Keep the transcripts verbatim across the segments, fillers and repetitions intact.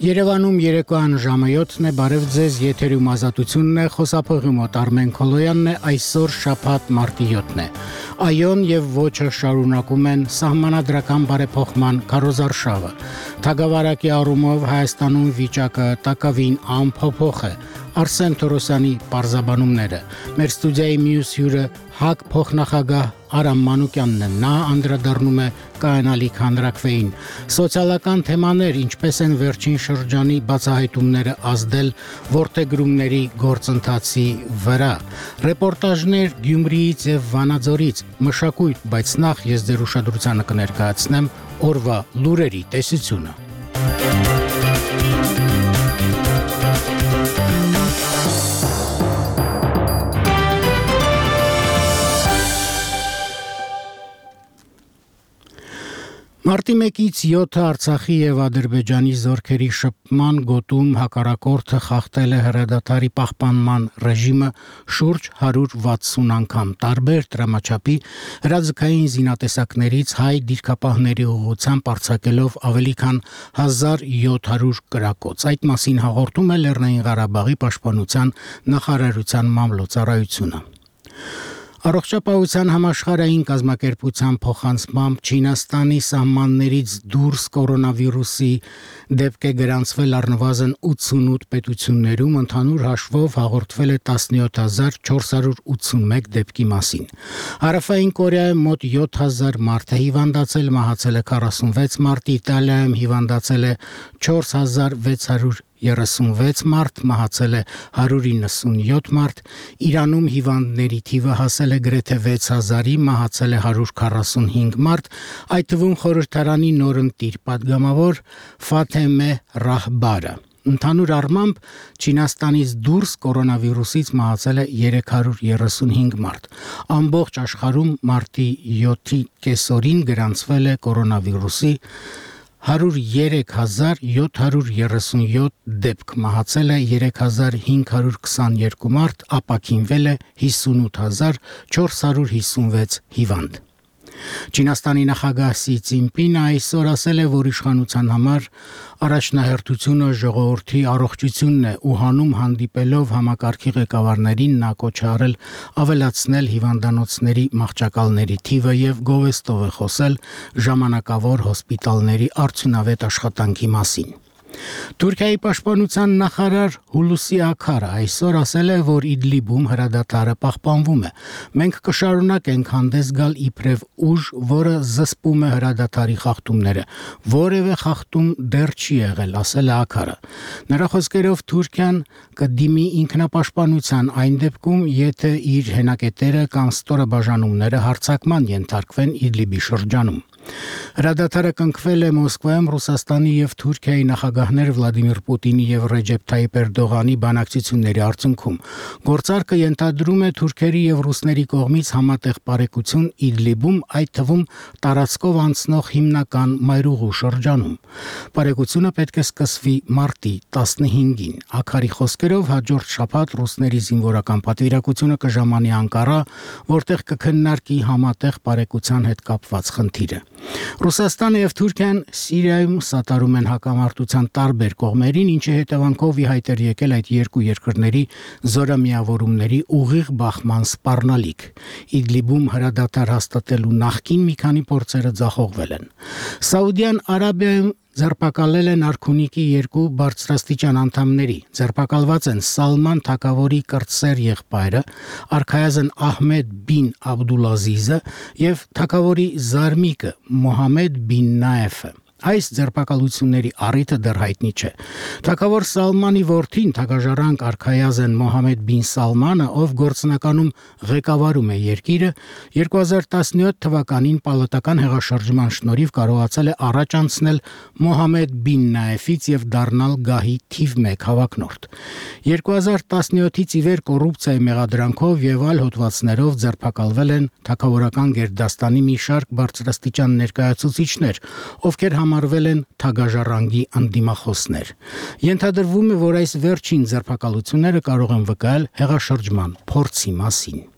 Երևանում երեկոյան ժամը յոթն է, բարև ձեզ, եթերում ազատությունն է, խոսափողի մոտ Արմեն Քոլոյանն է, այսօր շաբաթ մարտի յոթն է։ Այոն եւ ոչը շարունակում են սահմանադրական բարեփոխման քարոզարշավը։ Թագավարակի առումով Հայաստանում վիճակը տակավին անփոփոխ է։ Արսեն Թորոսյանի պարզաբանումները։ Մեր ստուդիայի մյուս հյուրը ՀԱԿ փոխնախագահ Արամ Մանուկյանն է, նա անդրադառնում է կայանալիք հանրաքվեին։ Սոցիալական թեմաներ, ինչպես են վերջին շրջանի բացահայտումները ազդել ворթեգրումների գործընթացի վրա։ Ռեպորտաժներ Գյումրիից եւ Վանաձորից, մշակույթ, բայց նախ ես ձեր ուշադրությանը կներկայացնեմ օրվա լուրերի տեսությունը։ Մարտի մեկից յոթը Արցախի եւ Ադրբեջանի զորքերի շփման գոտում հակառակորդը խախտել է հրադադարի պահպանման ռեժիմը շուրջ հարյուր վաթսուն անգամ, տարբեր դրամաչափի հրաձգային զինատեսակներից հայ դիրքապահների ուղղությամբ արձակելով ավելի քան հազար յոթ հարյուր կրակոց։ Այդ մասին հաղորդում է Լեռնային Ղարաբաղի պաշտպանության նախարարության մամլոյցարայությունը։ Առողջապահության համաշխարհային կազմակերպության փոխանցմամբ Չինաստանի սահմաններից դուրս կորոնավիրուսի դեպք է գրանցվել առնվազն ութսունութ պետություններում, ընդհանուր հաշվով հաղորդվել է տասնյոթ հազար չորս հարյուր ութսունմեկ դեպքի մասին։ Հարավային Կորեայում մոտ յոթ հազար մարդ է հիվանդացել, մահացել է քառասունվեց մարդ, Իտալիայում հիվանդացել է չորս հազար վեց հարյուր երեսունվեց մարդ, մահացել է հարյուր իննսունյոթ մարդ, Իրանում հիվանդների թիվը հասել է գրեթե վեց հազարի, մահացել է հարյուր քառասունհինգ մարդ, այդ թվում խորհրդարանի նորընտիր падգամավոր Ֆաթեմե Ռահբարը։ Ընդհանուր առմամբ Չինաստանից դուրս կորոնավիրուսից մահացել է երեք հարյուր երեսունհինգ մարդ։ Ամբողջ աշխարհում մարտի յոթի կեսօրին գրանցվել է կորոնավիրուսի հարյուր երեք հազար յոթ հարյուր երեսունյոթ դեպք, մահացել է երեք հազար հինգ հարյուր քսաներկու մարդ, ապաքինվել է հիսունութ հազար չորս հարյուր հիսունվեց հիվանդ։ Չինաստանի նախագահ Սի Ցինպինը այսօր ասել է, որ իշխանության համար առաջնահերթությունը ժողովրդի առողջությունն է ու հանուն հանդիպելով համակարգի ղեկավարներին նա կոչ է արել ավելացնել հիվանդանոցների մահճակալների թիվը եւ գովեստով է խոսել ժամանակավոր հոսպիտալների արդյունավետ աշխատանքի մասին։ Թուրքիայի պաշտպանության նախարար Հուլուսի Աքարը այսօր ասել է, որ Իդլիբում հրադադարը պահպանվում է։ Մենք կշարունակենք հանդես գալ իբրև ուժ, որը զսպում է հրադադարի խախտումները։ Որևէ խախտում դեռ չի եղել, ասել է Աքարը։ Նրա խոսքերով Թուրքիան կդիմի ինքնապաշտպանության այն դեպքում, եթե իր հենակետերը կամ ստորաբաժանումները հարձակման ենթարկվեն Իդլիբի շրջանում։ Հրադադարը կնքվել է Մոսկվայում Ռուսաստանի եւ Թուրքիայի նախագահներ Վլադիմիր Պուտինի եւ Ռեջեփ Թայիպ Էրդողանի բանակցությունների արդյունքում։ Գործարքը ենթադրում է թուրքերի եւ ռուսների կողմից համատեղ պարեկություն Իդլիբում, այդ թվում տարածքով անցնող հիմնական մայրուղու շրջանում։ Պարեկությունը պետք է սկսվի մարտի տասնհինգին։ Աքարի խոսքերով հաջորդ շաբաթ ռուսների զինվորական պատվիրակությունը կժամանի Անկարա, որտեղ կքննարկի համատեղ պարեկության հետ կապված խնդիրը։ Ռուսաստանը եւ Թուրքիան Սիրիայում սատարում են հակամարտության տարբեր կողմերին, ինչի հետևանքով ի հայտ էր եկել այդ երկու երկրների զորամիավորումների ուղիղ բախման սպառնալիք։ Իդլիբում հրադադար հաստատելու նախկին մի քանի փորձերը ձախողվել են։ Սաուդյան Արաբիայում ձերբակալել են արքունիքի երկու բարձրաստիճան անդամների։ Ձերբակալված են Սալման թագավորի կրտսեր եղբայրը, արքայազն Ահմեդ բին Աբդուլազիզը եւ թագավորի զարմիկը Մոհամեդ բին Նաեֆը։ Այս ձերբակալությունների առիթը դեռ հայտնի չէ։ Թագավոր Սալմանի որդին, թագաժառանգ արքայազն Մոհամեդ բին Սալմանը, ով գործնականում ղեկավարում է երկիրը, երկու հազար տասնյոթ թվականին պալատական հեղաշրջման շնորհիվ կարողացել է առաջ անցնել Մոհամեդ բին Նաեֆից եւ դառնալ գահի թիվ մեկ հավակնորդ։ երկու հազար տասնյոթից ի վեր կոռուպցիայի մեղադրանքով եւ այլ հոդվածներով ձերբակալվել են թագավորական գերդաստանի մի շարք բարձրաստիճան ներկայացուցիչներ, ովքեր համարվել են թագաժառանգի անդիմախոսներ։ Ենթադրվում է, որ այս վերջին ձերբակալությունները կարող են վկայել հեղաշրջման փորձի մասին։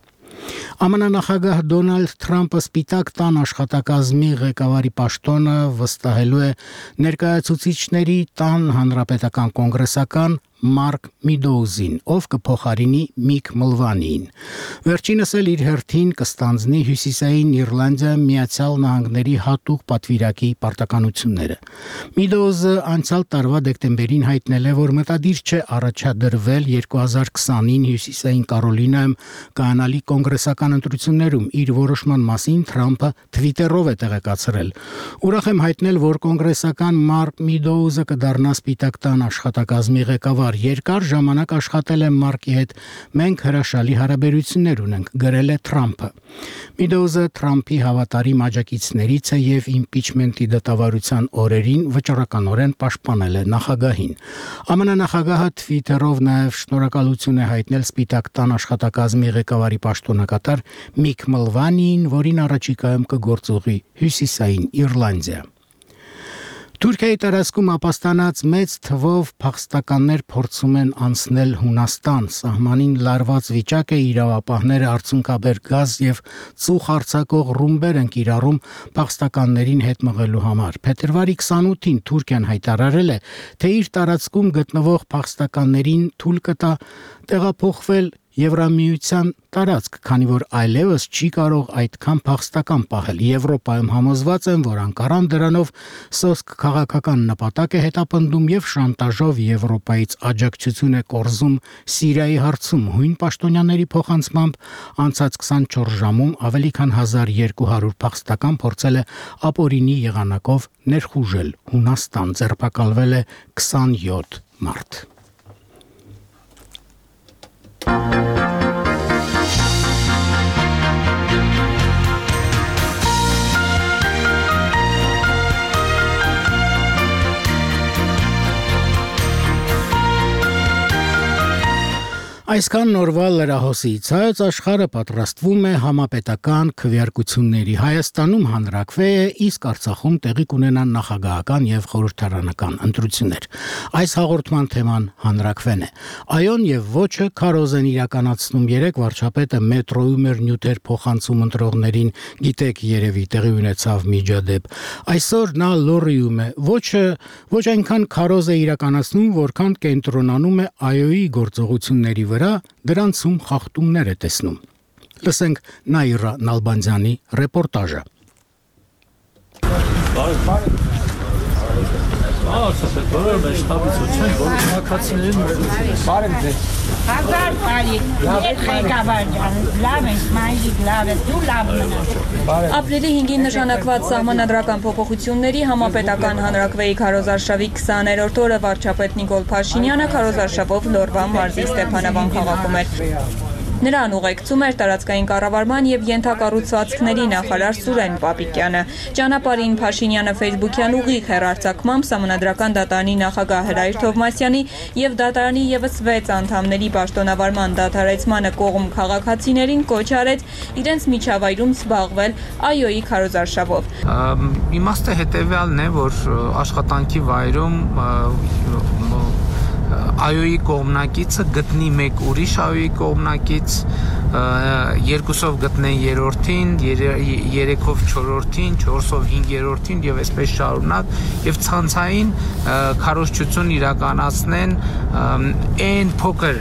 Ամն նախագահ Դոնալդ Թրամփը Սպիտակ տան աշխատակազմի ղեկավարի պաշտոնը վստահելու է ներկայացուցիչների տան հանրապետական կոնգրեսական Մարկ Միդոուզին, ով կփոխարինի Միք Մլվանիին։ Վերջինս էլ իր հերթին կստանձնի Հյուսիսային Իռլանդիա Միացյալ Նահանգների հատուկ պատվիրակի պարտականությունները։ Միդոուզը անցյալ տարվա դեկտեմբերին հայտնել է, որ մտադիր չէ առաջադրվել երկու հազար քսանին Հյուսիսային Կարոլինայում կայանալի կոնգրեսական ընտրություններում։ Իր որոշման մասին Թրամփը Թվիտերով է տեղեկացրել։ Ուրախ եմ հայտնել, որ կոնգրեսական Մարկ Միդոուզը կդառնա Սպիտակ տան աշխատակազմի ղեկավար։ Երկար ժամանակ աշխատել եմ Մարկի հետ, մենք հրաշալի հարաբերություններ ունենք, գրել է Թրամփը։ Միդոուզը Թրամփի հավատարիմ աջակիցներից է եւ իմպիչմենտի դատավարության օրերին վճռականորեն պաշտպանել է նախագահին։ ԱՄՆ նախագահը Թվիտերով նաեւ շնորհակալություն է հայտնել Սպիտակ տան աշխատակազմի ղեկավարի պաշտոնակատար Միք Մլվանիին, որին առաջիկայում կգործուղի Հյուսիսային Իռլանդիա։ Թուրքիայի տարածքում ապաստանած մեծ թվով փախստականներ փորձում են անցնել Հունաստան։ Սահմանին լարված վիճակ է, իրավապահները արցունքաբեր գազ եւ ծուխ արձակող ռումբեր են կիրառում փախստականներին հետ մղելու համար։ Փետրվարի քսանութին Թուրքիան հայտարարել է, թե իր տարածքում գտնվող փախստականներին թույլ կտա տեղափոխվել Եվրամիության տարածք, քանի որ այլևս չի կարող այդքան փախստական պահել։ Եվրոպայում համոզված են, որ Անկարան դրանով սոսկ քաղաքական նպատակ է հետապնդում եւ շանտաժով Եվրոպայից աջակցություն է կորզում Սիրիայի հարցում։ Հույն պաշտոնյաների փոխանցմամբ անցած քսանչորս ժամում ավելի քան հազար երկու հարյուր փախստական փորձել է ապօրինի եղանակով ներխուժել Հունաստան, ձերբակալվել է քսանյոթ մարդ։ Այսքան նորվա լրահոսից Հայոց աշխարհը պատրաստվում է համապետական քվեարկությունների։ Հայաստանում հանրակրվե է, իսկ Արցախում տեղի կունենան նախագահական եւ խորհրդարանական ընտրություններ։ Այս հաղորդման թեման հանրակրվեն է։ Այոն եւ ոչը քարոզ են իրականացնում։ Երեք վարչապետը մետրոյում էր նյութեր փոխանցում ընտրողներին, գիտեք, երևի տեղի ունեցավ միջադեպ։ Այսօր նա լոռիում է։ Ոչը ոչ այնքան քարոզ է իրականացնում, որքան կենտրոնանում է Այոյի գործողությունների վրա, դրանցում խախտումներ է տեսնում։ Լսենք Նաիրա Նալբանդյանի ռեպորտաժը։ Հազար բարի, երբ ղեկավար ջան, լավ ենք, մայրիկ լավ է, դու լավ մնաս։ Ապրիլի հինգին նշանակված սահմանադրական փոփոխությունների համապետական հանրակրվեի քարոզարշավի քսաներորդ օրը վարչապետ Նիկոլ Փաշինյանը քարոզարշավով Լոռվա մարզի Ստեփանավան քաղաքում էր։ Նրան ուղեկցում էր տարածքային կառավարման եւ ենթակառուցվածքների նախարար Սուրեն Պապիկյանը։ Ճանապարհին Փաշինյանը Facebook-յան ուղիղ հեռարձակմամբ Սահմանադրական դատարանի նախագահ Հրայր Թովմասյանի եւ դատարանի եւս վեց անդամների պաշտոնավարման դադարեցմանը կողմ քաղաքացիներին կոչ արեց իրենց միջավայրում զբաղվել Այոյի քարոզարշավով։ Իմաստը հետեւյալն է, որ աշխատանքի վայրում Այոյի կողմնակիցը գտնի մեկ ուրիշ Այոյի կողմնակից, երկուսով գտնեն երրորդին, երեքով չորրորդին, չորսով հինգերորդին եւ այսպես շարունակ եւ ցանցային քարոզչություն իրականացնեն այն փոքր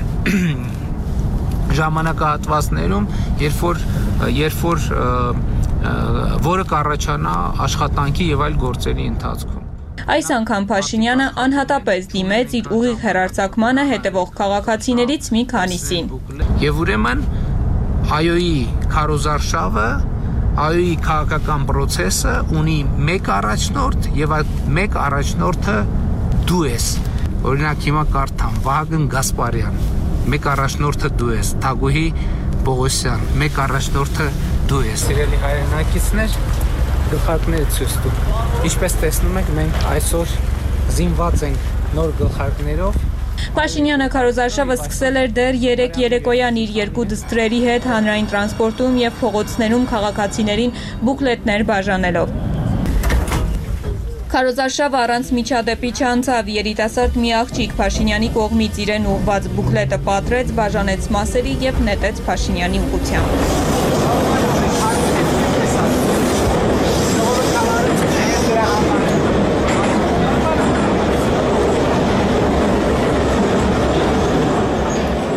ժամանակահատվածներում, երբ որ երբ որ որը կառաջանա աշխատանքի եւ այլ գործերի ընթացքում։ Այս անգամ Փաշինյանը անհատապես դիմեց իր ուղիղ հեռարձակմանը հետևող քաղաքացիներից մի քանիսին։ Եվ ուրեմն Այոյի քարոզարշավը, Այոյի քաղաքական process-ը ունի մեկ առաջնորդ եւ այդ մեկ առաջնորդը դու ես։ Օրինակ հիմա կարդամ Վահագն Գասպարյան, մեկ առաջնորդը դու ես, Թագուհի Պողոսյան, մեկ առաջնորդը դու ես։ Սիրելի հայրենակիցներ, գլխարկները ցույց տուր։ Ինչպես տեսնում եք, մենք այսօր զինված ենք նոր գլխարկներով։ Փաշինյանը քարոզարշավը սկսել էր դեռ երեք երեկոյան իր երկու դստրերի հետ հանրային տրանսպորտում եւ փողոցներում քաղաքացիներին բուկլետներ բաժանելով։ Քարոզարշավը առանց միջադեպի չանցավ, երիտասարդ մի աղջիկ Փաշինյանի կողմից իրեն ուղված բուկլետը պատրեց, բաժանեց մասերի եւ նետեց Փաշինյանի ուղղությամբ։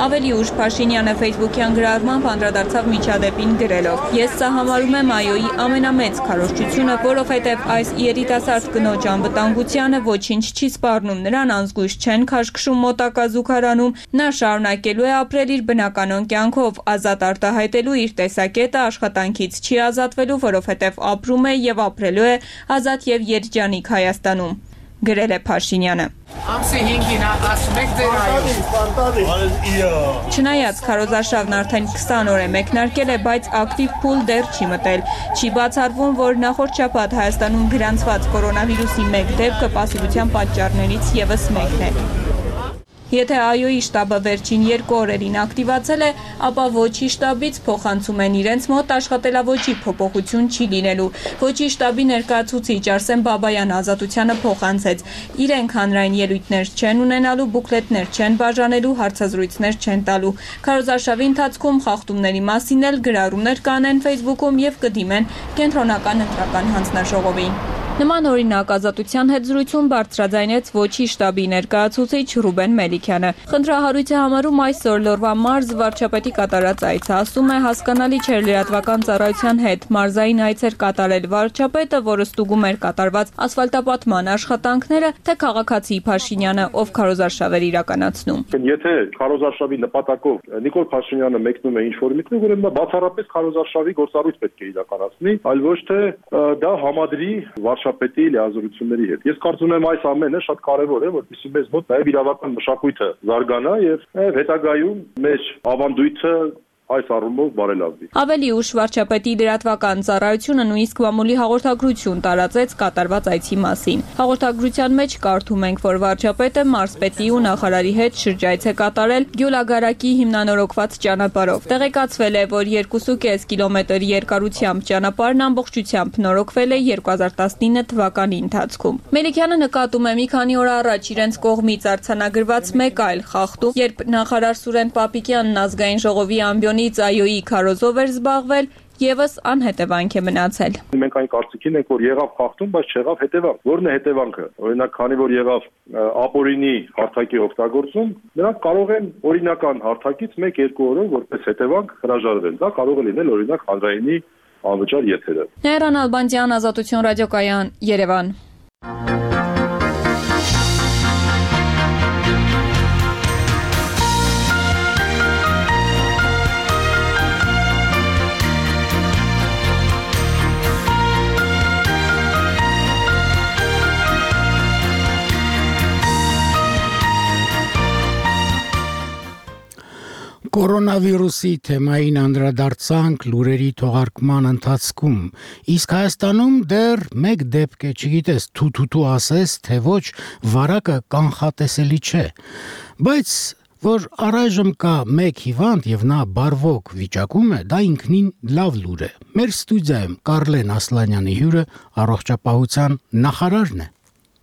Ավելի ուշ Փաշինյանը Facebook-յան գրառմամբ անդրադարձավ միջադեպին գրելով. «Ես սա համարում եմ ԱՅՈ-ի ամենամեծ քարոզչությունը, որովհետև այս երիտասարդ կնոջ անվտանգությանը ոչինչ չի սպառնում, նրան անզգույշ չեն քաշքշում մոտակա զուգարանում, նա շարունակելու է ապրել իր բնականոն կյանքով, ազատ արտահայտելու իր տեսակետը, աշխատանքից չի ազատվելու, որովհետև ապրում է և ապրելու է ազատ և երջանիկ Հայաստանում», գրել է Փաշինյանը։ Ամսի հինգին ասում եք ձեր այո։ Չնայած քարոզարշավն արդեն քսան օր է մեկնարկել է, բայց ակտիվ փուլ դեռ չի մտել։ Չի բացառվում, որ նախորդ շաբաթ Հայաստանում գրանցված կորոնավիրուսի մեկ դեպքը պասիվության պատճառներից ևս մեկն է։ Եթե ԱՅՈ-ի շտաբը վերջին երկու օրերին ակտիվացել է, ապա ոչի շտաբից փոխանցում են իրենց մոտ աշխատելավոճի փոփոխություն չի լինելու։ Ոչի շտաբի ներկայացուցիչ Արսեն Բաբայանը Ազատությանը փոխանցեց. իրենք հանրային ելույթներ չեն ունենալու, բուկլետներ չեն բաժանելու, հարցազրույցներ չեն տալու։ Քարոզարշավի ընթացքում խախտումների մասին էլ գրառումներ կանեն Facebook-ում և կդիմեն կենտրոնական ընտրական հանձնաժողովին։ Նման օրինակ Ազատության հետ զրույցում բարձրաձայնեց ոչի շտաբի ներկայացուցիչ Ռուբեն Մելիքյանը։ Խնդրահարույց է համարում այսօր Լոռվա մարզ վարչապետի կատարած այցը, ասում է հասկանալի չէր լրատվական ծառայության հետ մարզային այցեր կատարել վարչապետը, որը ստուգում էր կատարված ասֆալտապատման աշխատանքները, թե քաղաքացի Փաշինյանը, ով քարոզարշավ էր իրականացնում։ Եթե քարոզարշավի նպատակով Նիկոլ Փաշինյանը մեկնում է ինչ-որ միտեղ, ուրեմն նա բացառապես քարոզարշավի գործառույթ պետք է իրականացնի, այլ ոչ թե դա համադրի վարչապետի լիազորությունների հետ։ Ես կարծում եմ այս ամենը շատ կարևոր է, որպեսզի մեզ մոտ նաև իրավական մշակույթը զարգանա եւ հետագայում մեր ավանդույթը այս առումով բարելավվի։ Ավելի ուշ վարչապետի լրատվական ծառայությունը նույնիսկ մամուլի հաղորդագրություն տարածեց կատարված այցի մասին։ Հաղորդագրության մեջ կարդում ենք, որ վարչապետը մարզպետի ու նախարարի հետ շրջայց է կատարել Գյուլագարակի հիմնանորոգված ճանապարհով։ Տեղեկացվել է, որ երկու կես կիլոմետր երկարությամբ ճանապարհն ամբողջությամբ նորոգվել է երկու հազար տասնինը թվականի ընթացքում։ Մելիքյանը նկատում է մի քանի օր առաջ իրենց կողմից արձանագրված մեկ այլ խախտում, երբ նախարար Սուրեն Պապիկյանն ազգային ժողովի ամբիոն ԱՅՈ-ի քարոզով էր զբաղվել, եւս անհետևանք է մնացել։ Մենք այն կարծիքին ենք, որ եղավ խախտում, բայց չեղավ հետևանք։ Որն է հետևանքը։ Օրինակ, քանի որ եղավ ապօրինի հարթակի օգտագործում, նրանք կարող են օրինական հարթակից մեկ-երկու օրով որպես հետևանք հրաժարվել։ Դա կարող է լինել օրինակ հանրայինի անվճար եթերը։ Նայիրան Ալբանդյան, Ազատություն ռադիոկայան, Երևան։ Կորոնավիրուսի թեմային անդրադարձանք լուրերի թողարկման ընթացքում, իսկ Հայաստանում դեռ մեկ դեպք է, չգիտես, թութութու ասես, թե ոչ, վարակը կանխատեսելի չէ, բայց որ առայժմ կա մեկ հիվանդ եւ նա բարվոք վիճակում է, դա ինքնին լավ լուր է։ Մեր ստուդիայում Կարլեն Ասլանյանի հյուրը առողջապահության նախարարն է։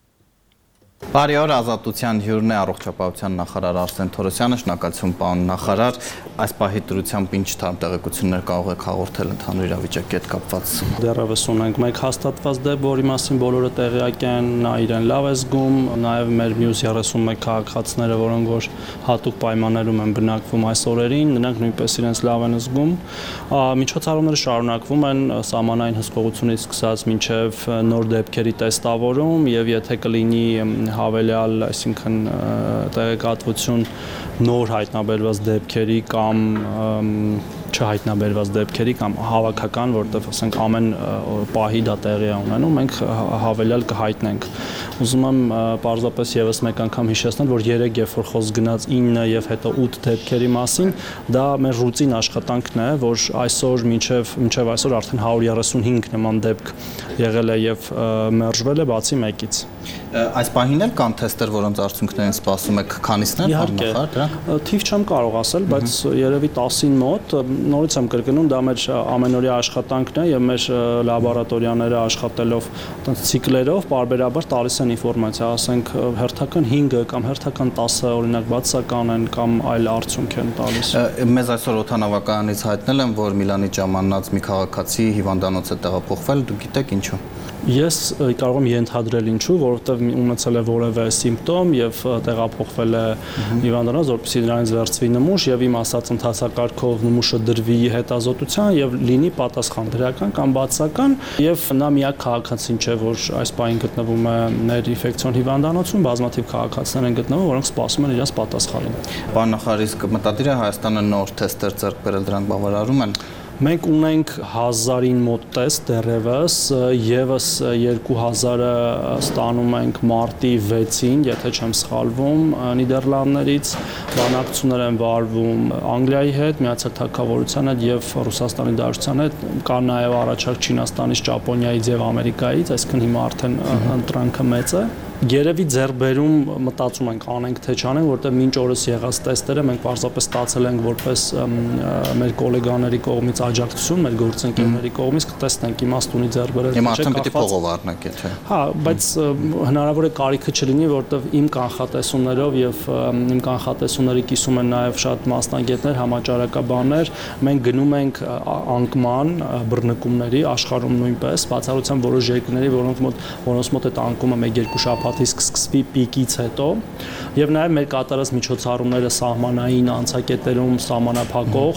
Բարի օր, Ազատության հյուրն է առողջապահության նախարար Արսեն Թորոսյանը, շնորհակալություն պարոն նախարար, այս պահի դրությամբ ինչ տեղեկություններ կարող եք հաղորդել ընդհանուր իրավիճակի հետ կապված։ Դեռևս ունենք մեկ հաստատված դեպք, որի մասին բոլորը տեղյակ են, նա իրեն լավ է զգում, նաև մեր մյուս երեսունմեկ քաղաքացիները, որոնք որ հատուկ պայմաններում են բնակվում այս օրերին, նրանք նույնպես իրենց լավ են զգում։ Միջոցառումները շարունակվում են սահմանային հսկողությունից սկսած մինչև նոր դեպքերի տեստավորում եւ եթե կլինի հավելյալ, այսինքն տեղեկատվություն նոր հայտնաբերված դեպքերի կամ չհայտնաբերված դեպքերի կամ հավաքական, որտեղ ասենք ամեն պահի դա տեղի է ունենում, մենք հավելյալ կհայտնենք։ Ուզում եմ պարզապես եւս մեկ անգամ հիշեցնել, որ երեք երբ որ խոսք գնաց ինը եւ հետո ութ դեպքերի մասին, դա մեր ռուտին աշխատանքն է, որ այսօր մինչեւ մինչեւ այսօր արդեն հարյուր երեսունհինգ նման դեպք եղել է եւ մերժվել է բացի մեկից։ Այս պահին էլ կան թեստեր, որոնց արդյունքներին սպասում եք, քանիսն են նախարար։ Թիվ չեմ կարող ասել, բայց երևի տասին մոտ, նորից եմ կրկնում, դա մեր ամենօրյա աշխատանքն է եւ մեր լաբորատորիաները աշխատելով այդպես ցիկլերով բարբերաբար տալիս են ինֆորմացիա, ասենք հերթական հինգը կամ հերթական տասը օրինակ բացական են կամ այլ արդյունք են տալիս։ Մեզ այսօր օդանավակայանից հայտնել են, որ Միլանի ժամանած մի քաղաքացի հիվանդանոց է տեղափոխվել, դուք գիտեք ինչու։ Ես կարող եմ ենթադրել ինչու, որովհետև ունեցել է որևէ սիմպտոմ եւ տեղափոխվել է հիվանդանոց, որպեսզի դրանից վերցվի նմուշ եւ իմ ասած ընթացակարգով նմուշը դրվի հետազոտության եւ լինի պատասխան դրական կամ բացական եւ նա միակ քաղաքացին չէ, որ այս պահին գտնվում է ներինֆեկցիոն հիվանդանոցում, բազմաթիվ քաղաքացիներ են գտնվում, որոնք սպասում են իրենց պատասխանին։ Պարոն նախարար, իսկ մտադիր է Հայաստանը նոր թեստեր ձեռք բերել, դրանք բավարարում են։ Մենք ունենք հազարին մոտ տեստ դեռևս, եւս երկու հազարը ստանում ենք մարտի վեցին, եթե չեմ սխալվում, Նիդերլանդներից, բանակցություններ են վարվում Անգլիայի հետ, Միացյալ Թագավորության հետ եւ Ռուսաստանի Դաշնության հետ, կա նաեւ առաջարկ Չինաստանից, Ճապոնիայից եւ Ամերիկայից, այսինքն հիմա արդեն ընտրանքը մեծ է։ Երևի ձեռբերում մտածում ենք անենք թե չանենք, որտեղ մինչ օրս եղած տեստերը մենք պարզապես ստացել ենք որպես մեր գոլեգաների կողմից աջակցություն, մեր գործընկերների կողմից կտեսնենք իմաստունի ձեռբերել։ Հիմա արդեն պիտի փողով առնեք, եթե։ Հա, բայց հնարավոր է կարիքը չլինի, որտեղ իմ կանխատեսումներով եւ իմ կանխատեսումների կիսում են նաեւ շատ մասնագետներ, համաճարակաբաններ, մենք գնում ենք անկման բռնկումների աշխարհում նույնպես, բացառությամբ որոշ երկրների, որոնց մոտ որոնց մոտ այդ անկումը մեկ-երկու շաբաթ կսկսվի պիկից հետո եւ նաեւ մեր կատարած միջոցառումները սահմանային անցակետերում սահմանափակող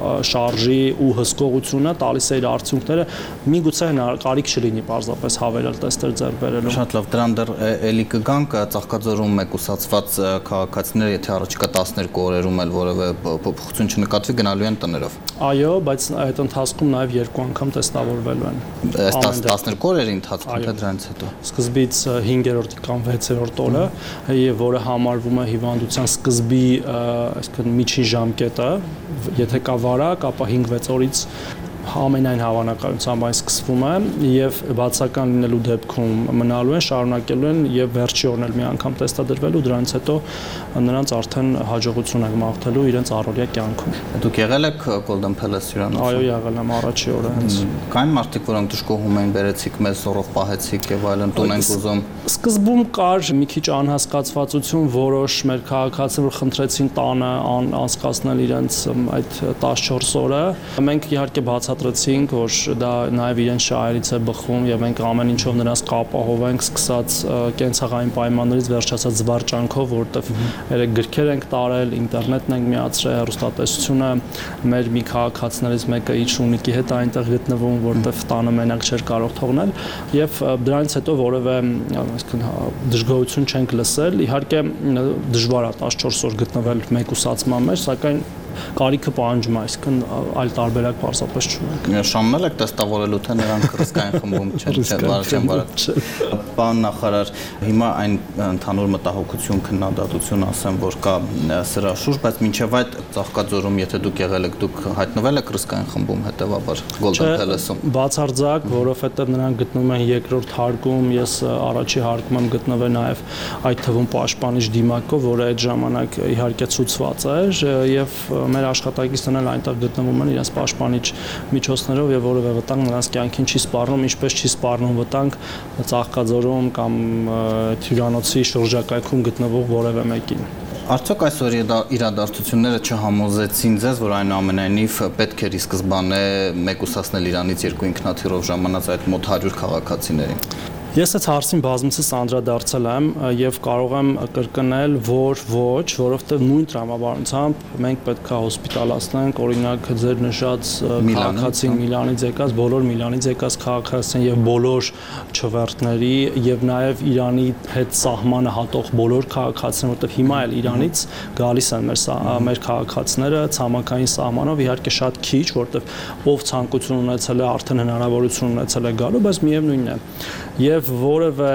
շարժի ու հսկողությունը տալիս է իր արդյունքները միգուցե կարիք չլինի պարզապես հավելել տեստեր ձեռք բերելու։ Շատ լավ, դրան դեռ էլի կգանք Ծաղկաձորում մեկուսացված քաղաքացիները, եթե առաջիկա տասներկու օրերում էլ որևէ փոփոխություն չնկատվի, գնալու են տներով։ Այո, բայց այդ ընթացքում նաեւ երկու անգամ տեստավորվելու են։ Այս տասներկու օրերի ընթացքում թե դրանից հետո։ Սկզբից հինգերորդ կամ վեցերորդ օրը, եւ որը համարվում է հիվանդության սկզբի, այսինքն միջին ժամկետը, եթե կա վարակ, ապա հինգ-վեց օրից ամենայն հավանականությամբ այն սկսվում է եւ բացական լինելու դեպքում մնալու են, շարունակելու են եւ վերջի օրն էլ մի անգամ տեստադրվելու, դրանից հետո նրանց արդեն հաջողություն է մաղթելու իրենց առօրյա կյանքում։ Դուք եղել եք Golden Palace հյուրանոցում։ Այո, եղել եմ առաջի օրը հենց։ Կային մարդիկ, որոնք դժգոհում էին, բերեցիք մեզ զորով պահեցիք եւ այլն, տուն ենք ուզում։ Սկզբում կար մի քիչ անհասկացվածություն, որոշ մեր քաղաքացիներ խնդրեցին տանը անցկացնել իրենց այդ տասնչորս օրը։ Մենք իհարկե բացատրեցինք, որ դա նաեւ իրենց շահերից է բխում եւ մենք ամեն ինչով նրանց կապահովենք, սկսած կենցաղային պայմաններից վերջացած զվարճանքով, որտեղ երեք գրքեր ենք տարել, ինտերնետն ենք միացրել, հեռուստատեսությունը, մեր մի քաղաքացիներից մեկը իր շունիկի հետ այնտեղ գտնվում, որտեղ տանը մենակ չէր կարող թողնել եւ դրանից հետո որևէ այսինքն դժգոհություն չենք լսել, իհարկե դժվար է տասնչորս օր գտնվել մեկուսացման մեջ, սակայն կարիքը պահանջում է, այսինքն այլ տարբերակ պարզապես չունենք։ Շամնել եք տեստավորելու, թե նրանք ռիսկային խմբում չեն, չեն վարած։ Պարոն նախարար, հիմա այն ընդհանուր մտահոգություն, քննադատություն ասեմ, որ կա սրա շուրջ, բայց մինչև այդ Ծաղկաձորում, եթե դուք եղել եք, դուք հայտնվել եք ռիսկային խմբում, հետեւաբար Golden Palace-ում։ Բացարձակ, որովհետև նրանք գտնվում են երկրորդ հարկում, ես առաջի հարկում եմ գտնվել նաև այդ թվում պաշտպանիչ դիմակով, որը այդ ժամանակ իհարկե ցուցված էր եւ մեր աշխատակիցներն էլ այնտեղ գտնվում են իրենց պաշտպանիչ միջոցներով եւ որևէ վտանգ նրանց կյանքին չի սպառնում, ինչպես չի սպառնում վտանգ Ծաղկաձորում կամ հյուրանոցի շրջակայքում գտնվող որևէ մեկին։ Արդյոք այսօր իրադարձությունները չհամոզեցին ձեզ, որ այնուամենայնիվ պետք էր ի սկզբանե մեկուսացնել Իրանից երկու ինքնաթիռով ժամանած այդ մոտ հարյուր քաղաքացիներին։ Ես այդ հարցին բազմիցս անդրադարձել եմ եւ կարող եմ կրկնել, որ ոչ, որովհետեւ նույն տրամաբանությամբ մենք պետք է հոսպիտալացնենք, օրինակ ձեր նշած քաղաքացին Միլանից եկած, բոլոր Միլանից եկած քաղաքացիներ եւ բոլոր չվերթների եւ նաեւ Իրանի հետ սահմանը հատող բոլոր քաղաքացիներ, որովհետեւ հիմա էլ Իրանից գալիս են մեր մեր քաղաքացիները ցամաքային սահմանով, իհարկե շատ քիչ, որովհետեւ ով ցանկություն ունեցել է, արդեն հնարավորություն ունեցել է գալու, բայց միևնույնն է։ Եվ որևէ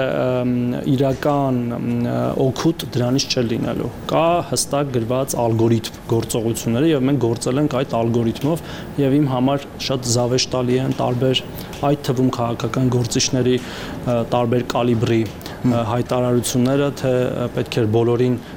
իրական օգուտ դրանից չէ լինելու։ Կա հստակ գրված ալգորիթմ գործողությունները եւ մենք գործել ենք այդ ալգորիթմով եւ իմ համար շատ զավեշտալի են տարբեր այդ թվում քաղաքական գործիչների տարբեր կալիբրի հայտարարությունները, թե պետք է բոլորին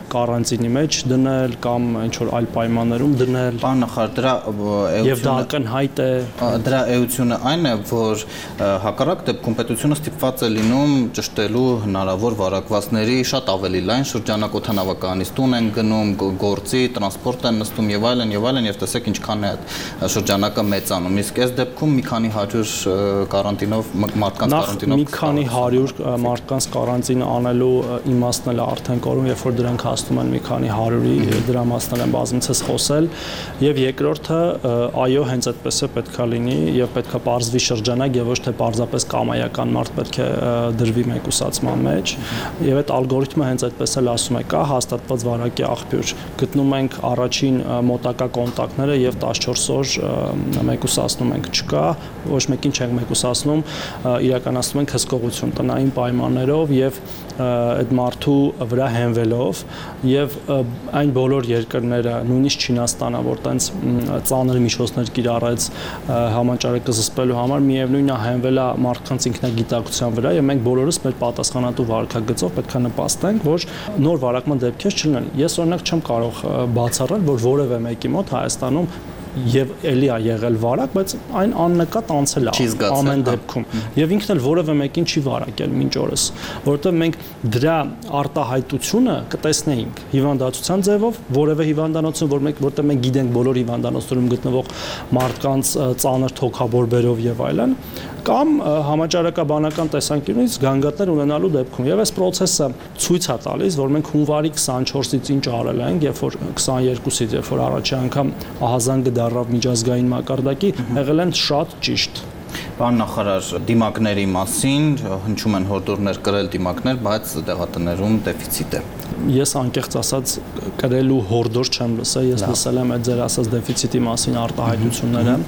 կարանտինի մեջ դնել կամ ինչ որ այլ պայմաններում դնել։ Պարոն նախարար, դրա Եվ դա ակնհայտ է։ Դրա էությունը այն է, որ հակառակ դեպքում պետությունը ստիպված է լինում ճշտելու հնարավոր վարակվածների շատ ավելի լայն շրջանակ օդանավականից տուն են գնում, գործի, տրանսպորտ են նստում եւ այլն եւ այլն եւ տեսեք ինչքան է այդ շրջանակը մեծանում։ Իսկ այս դեպքում մի քանի հարյուր կարանտինով մարդկանց կարանտինով մի քանի հարյուր մարդկանց կարանտին անելու իմաստն էլ արդեն կորում, երբ որ դրանք հասնում են մի քանի հարյուրի, դրա մասն եմ բազմիցս խոսել, եւ երկրորդը այո, հենց այդպես է պետքա լինի եւ պետքա բարձվի շրջանակ եւ ոչ թե պարզապես կամայական մարդ պետք է դրվի մեկուսացման մեջ, եւ այդ ալգորիթմը հենց այդպես էլ ասում է, կա հաստատված վարակի աղբյուր, գտնում ենք առաջին մոտակա կոնտակտները եւ տասնչորս օր մեկուսացնում ենք, չկա, ոչ մեկին չենք մեկուսացնում, իրականացնում ենք հսկողություն տնային պայմաններով եւ այդ մարդու վրա հենվելով եւ այն բոլոր երկրները, նույնիսկ Չինաստանը, որ տենց ծանր միջոցներ կիրառեց համաճարակը զսպելու համար, միևնույնն է հենվել է մարդկանց ինքնագիտակցության վրա եւ մենք բոլորս մեր պատասխանատու վարքագծով պետք է նպաստենք, որ նոր վարակման դեպքեր չլինեն։ Ես օրինակ չեմ կարող բացառել, որ որևէ մեկի մոտ Հայաստանում եւ էլի է եղել վարակ, բայց այն աննկատ անցել է ամեն դեպքում։ Եվ ինքն էլ որևէ մեկին չի վարակել մինչ օրս, որովհետեւ մենք դրա արտահայտությունը կտեսնեինք հիվանդացության ձևով, որևէ հիվանդանոցում, որ մենք որտեղ մենք գիտենք բոլոր հիվանդանոցներում գտնվող մարդկանց ծանր թոքաբորբերով եւ այլն, կամ համաճարակաբանական տեսանկյունից գանգատներ ունենալու դեպքում։ Եվ այս process-ը ցույց է տալիս, որ մենք հունվարի քսանչորսից ինչ արել ենք, երբ որ քսաներկուսից, երբ որ առաջի անգամ ահազանգը դառավ միջազգային մակարդակի, եղել են շատ ճիշտ։ Պարոն նախարար, դիմակների մասին հնչում են հորդորներ կրել դիմակներ, բայց դեղատներում դեֆիցիտ է։ Ես անկեղծ ասած կրելու հորդոր չեմ լսել, ես լսել եմ այդ ձեր ասած դեֆիցիտի մասին արտահայտությունները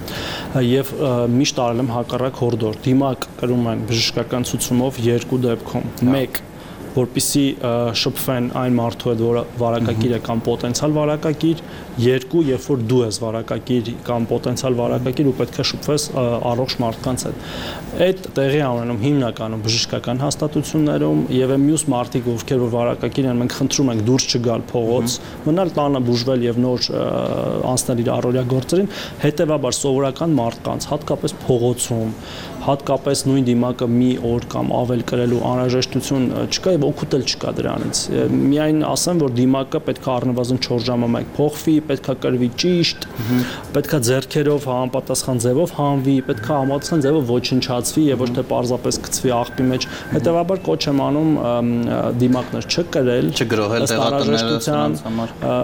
եւ միշտ արել եմ հակառակ հորդոր։ Դիմակ կրում են բժշկական ցուցումով երկու դեպքում։ Մեկ որպեսզի շփվեն այն մարդու հետ, որը վարակագիր է կամ պոտենցիալ վարակագիր, երկու, երբ որ դու ես վարակագիր կամ պոտենցիալ վարակագիր ու պետք է շփվես առողջ մարդկանց հետ։ Այդ տեղի ունենում հիմնականում բժշկական հաստատություններում եւ մյուս մարդիկ, ովքեր որ վարակագիր են, մենք խնդրում ենք դուրս չգալ փողոց, մնալ տանը բուժվել եւ նոր անցնել իր առօրյա գործերին, հետեւաբար սովորական մարդկանց, հատկապես փողոցում, հատկապես նույն դիմակը մի օր կամ ավել կրելու անհրաժեշտություն չկա եւ օգուտ էլ չկա դրանից։ Միայն ասեմ, որ դիմակը պետք է առնվազն չորս ժամը մեկ փոխվի, պետք է կրվի ճիշտ, պետք է ձեռքերով համապատասխան ձևով հանվի, պետք է համապատասխան ձևով ոչնչացվի եւ ոչ թե պարզապես գցվի աղբի մեջ։ Հետեւաբար կոչ եմ անում դիմակներ չկրել, չգրոհել տեղատներն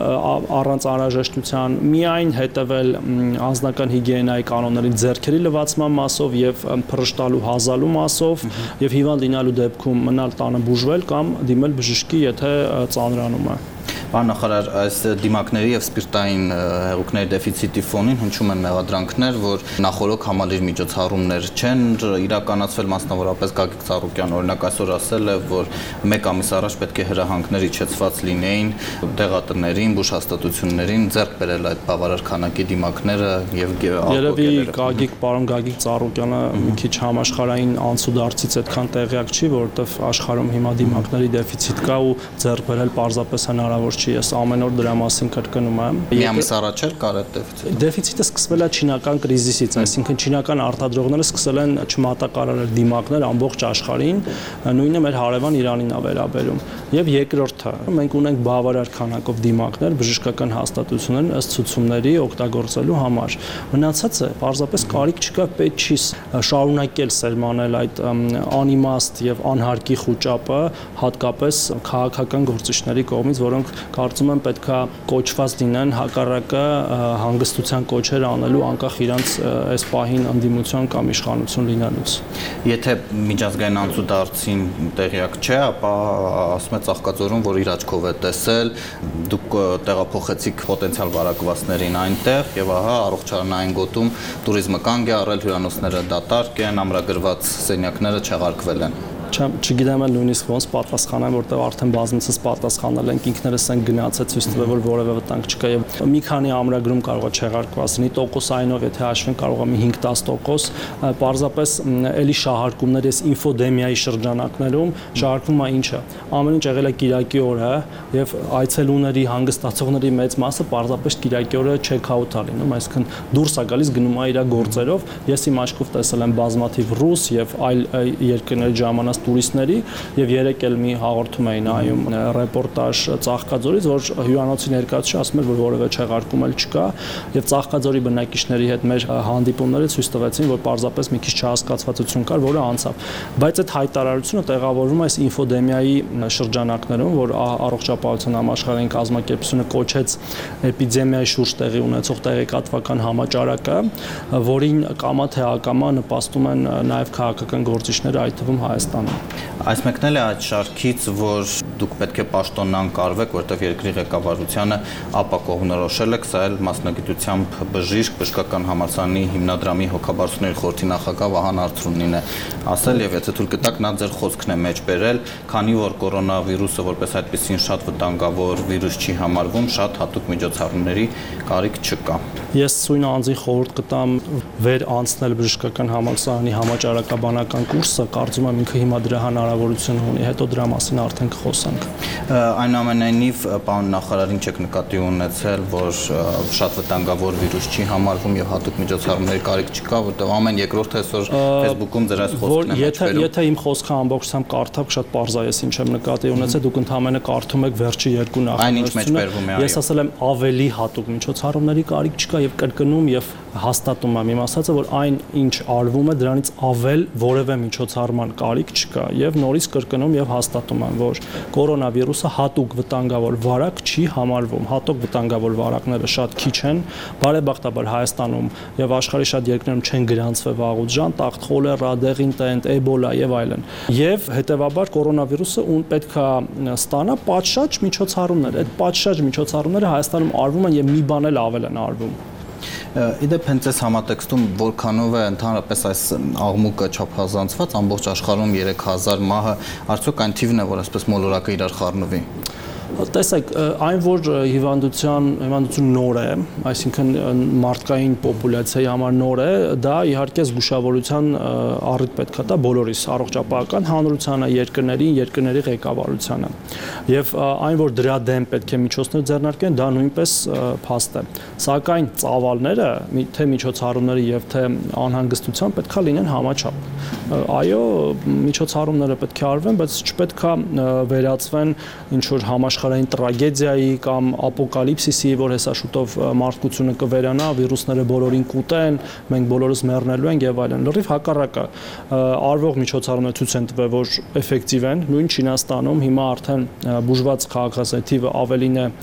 առանց անհրաժեշտության, միայն հետևել անձնական հիգիենայի կանոնների, ձեռքերի լվացման մասով եւ փռշտալու հազալու մասով եւ հիվանդ լինելու դեպքում մնալ տանը բուժվել կամ դիմել բժշկի, եթե ծանրանում է։ Պարոն նախարար, այս դիմակների եւ սպիրտային հեղուկների դեֆիցիտի ֆոնին հնչում են մեղադրանքներ, որ նախորոք համալիր միջոցառումներ չեն իրականացվել, մասնավորապես Գագիկ Ծառուկյան օրինակ այսօր ասել է, որ մեկ ամիս առաջ պետք է հրահանգներ իջեցված լինեին դեղատներին, բուժհաստատություններին, ձեռք բերել այդ բավարար քանակի դիմակները եւ Երևի Գագիկ, պարոն Գագիկ Ծառուկյանը մի քիչ համաշխարհային անցուդարձից այդքան տեղյակ չի, որովհետեւ աշխարհում հիմա դիմակների դեֆիցիտ կա ու ձեռք բերել պարզապես հնարավոր չի, ես ամեն օր դրա մասին կրկնում եմ։ Մի ամիս առաջ էր կար այդ դեֆիցիտը։ Դեֆիցիտը սկսվել է չինական կրիզիսից, այսինքն չինական արտադրողները սկսել են չմատակարարել դիմակներ ամբողջ աշխարհին, նույնը մեր հարևան Իրանին է վերաբերում։ Եվ երկրորդը, մենք ունենք բավարար քանակով դիմակներ բժշկական հաստատություններն ըստ ցուցումների օգտագործելու համար։ Մնացածը պարզապես կարիք չկա, պետք չի շարունակել սերմանել այդ անիմաստ եւ անհարկի խուճապը, հատկապես քաղաքական գործիչների կողմից, որոնք կարծում եմ պետքա կոչված լինեն հակառակը հանգստության կոչեր անելու անկախ իրանց այս պահին ընդդիմության կամ իշխանություն լինելուց։ Եթե միջազգային անցուդարձին տեղյակ չէ, ապա ասում է Ծաղկաձորում, որ իր աչքով է տեսել, դուք տեղափոխեցիք պոտենցիալ վարակվածներին այնտեղ եւ ահա առողջարանային գոտում туриզմը կանգ է առել, հյուրանոցները դատարկ են, ամրագրված սենյակները չեղարկվել են։ Չեմ չգիտեմ էլ նույնիսկ ոնց պատասխանեմ, որտեղ արդեն բազմիցս պատասխանել ենք, ինքներս ենք գնացել ցույց տվել, որ որևէ վտանգ չկա եւ մի քանի ամրագրում կարող է չեղարկված լինի, տոկոսայինով եթե հաշվենք կարող է մի հինգ-տասը տոկոս, պարզապես էլի շահարկումներ էս ինֆոդեմիայի շրջանակներում շահարկվում է ինչը։ Ամեն ինչ եղել է Կիրակի օրը եւ այցելուների, հանգստացողների մեծ մասը պարզապես Կիրակի օրը չեքաութ է լինում, այսինքն դուրս է գալիս գնում է իր գործերով։ Ես իմ աչքով տեսել եմ բազմաթիվ ռուս եւ այլ երկրների ժամանած տուրիստների եւ երեք էլ մի հաղորդում էին նայում ռեպորտաժ Ծաղկաձորից, որ հյուրանոցի ներկայացուցիչը ասում էր, որ որևէ չեղարկում էլ չկա եւ Ծաղկաձորի բնակիչների հետ մեր հանդիպումները ցույց տվեցին, որ պարզապես մի քիչ չհասկացվածություն կար, որը անցավ։ Բայց այդ հայտարարությունը տեղավորվում է այս ինֆոդեմիայի շրջանակներում, որ առողջապահության համաշխարհային կազմակերպությունը կոչեց էպիդեմիայի շուրջ տեղի ունեցող տեղեկատվական համաճարակը, որին կամա թե ակամա նպաստում են նաև քաղաքական գործիչները, այդ թվում Հայաստանում։ Այս մեկն էլ է այդ շարքից, որ դուք պետք է պաշտոնան կարվեք, որտեղ երկրի ղեկավարությունը ապա կողմնորոշել եք, սա էլ մասնագիտությամբ բժիշկ, բժշկական համալսարանի հիմնադրամի հոգաբարձությունների խորհրդի նախագահ Վահան Արծրունին է ասել, եւ եթե թույլ կտաք, նա ձեր խոսքն է մեջ բերել, քանի որ կորոնավիրուսը որպես այդպեսին շատ վտանգավոր վիրուս չի համարվում, շատ հատուկ միջոցառումների կարիք չկա։ Ես սույն անձին խորհուրդ կտամ վեր անցնել բժշկական համալսարանի համաճարակաբանական կուրսը, կարծում եմ ինքը հիմա դրա հնարավորություն ունի, հետո դրա մասին արդեն կխոսանք։ Այնուամենայնիվ, պարոն նախարար, ինչ եք նկատի ունեցել, որ շատ վտանգավոր վիրուս չի համարվում եւ հատուկ միջոցառումների կարիք չկա, որտեղ ամեն երկրորդը այսօր Facebook-ում ձեր այս խոսքն է մեջբերում։ Եթե իմ խոսքը ամբողջությամբ կարդաք, շատ պարզ է, ես ինչ եմ նկատի ունեցել, դուք ընդհանրապես կարդում եք վերջի երկու նախադասությունը։ Ես ասել եմ ավելի հատուկ միջոցառումների կարիք չկա եւ կրկնում եւ հաստատում եմ իմ ասածը, որ այն ինչ արվում է դրանից ավել որևէ միջոցառման կարիք չկա եւ նորից կրկնում եւ հաստատում եմ, որ կորոնավիրուսը հատուկ վտանգավոր վարակ չի համարվում։ Հատուկ վտանգավոր վարակները շատ քիչ են, բարեբախտաբար Հայաստանում եւ աշխարհի շատ երկրներում չեն գրանցվել վաղուց ժանտախտ, խոլերա, դեղինտենտ, էբոլա եւ այլն։ Եվ հետեւաբար կորոնավիրուսը ուն պետքա ստանա պատշաճ միջոցառումներ։ Այդ պատշաճ միջոցառումները Հայաստանում արվում են եւ մի բան էլ ավել են արվում։ Իդեպ հենց այս համատեքստում որքանով է ընդհանրապես այս աղմուկը չափազանցված ամբողջ աշխարհում երեք հազար մահը, արդյոք այն թիվն է, որ այսպես մոլորակը իրար խառնվի։ Տեսեք, այն որ հիվանդության հիվանդություն նոր է, այսինքն մարդկային պոպուլյացիայի համար նոր է, դա իհարկե զգուշավորության առիթ պետք է տա բոլորիս, առողջապահական հանրությանը, երկրներին, երկրների ղեկավարությանը։ Եվ այն որ դրա դեմ պետք է միջոցներ ձեռնարկեն, դա նույնպես փաստ է։ Սակայն ծավալները, թե միջոցառումները եւ թե անհանգստության պետք է լինեն համաչափ։ Այո, միջոցառումները պետք է արվեն, բայց չպետք է վերածվեն ինչ որ համաշխարհային տրագեդիայի կամ ապոկալիպսիսի, որ հեսա շուտով մարդկությունը կվերանա, վիրուսները բոլորին կուտեն, մենք բոլորս մեռնելու ենք եւ այլն։ Լրիվ հակառակը, արվող միջոցառումները ցույց են տվել, որ էֆեկտիվ են։ Նույն Չինաստանում հիմա արդեն բուժված քաղաքացիների թիվը ավելին է,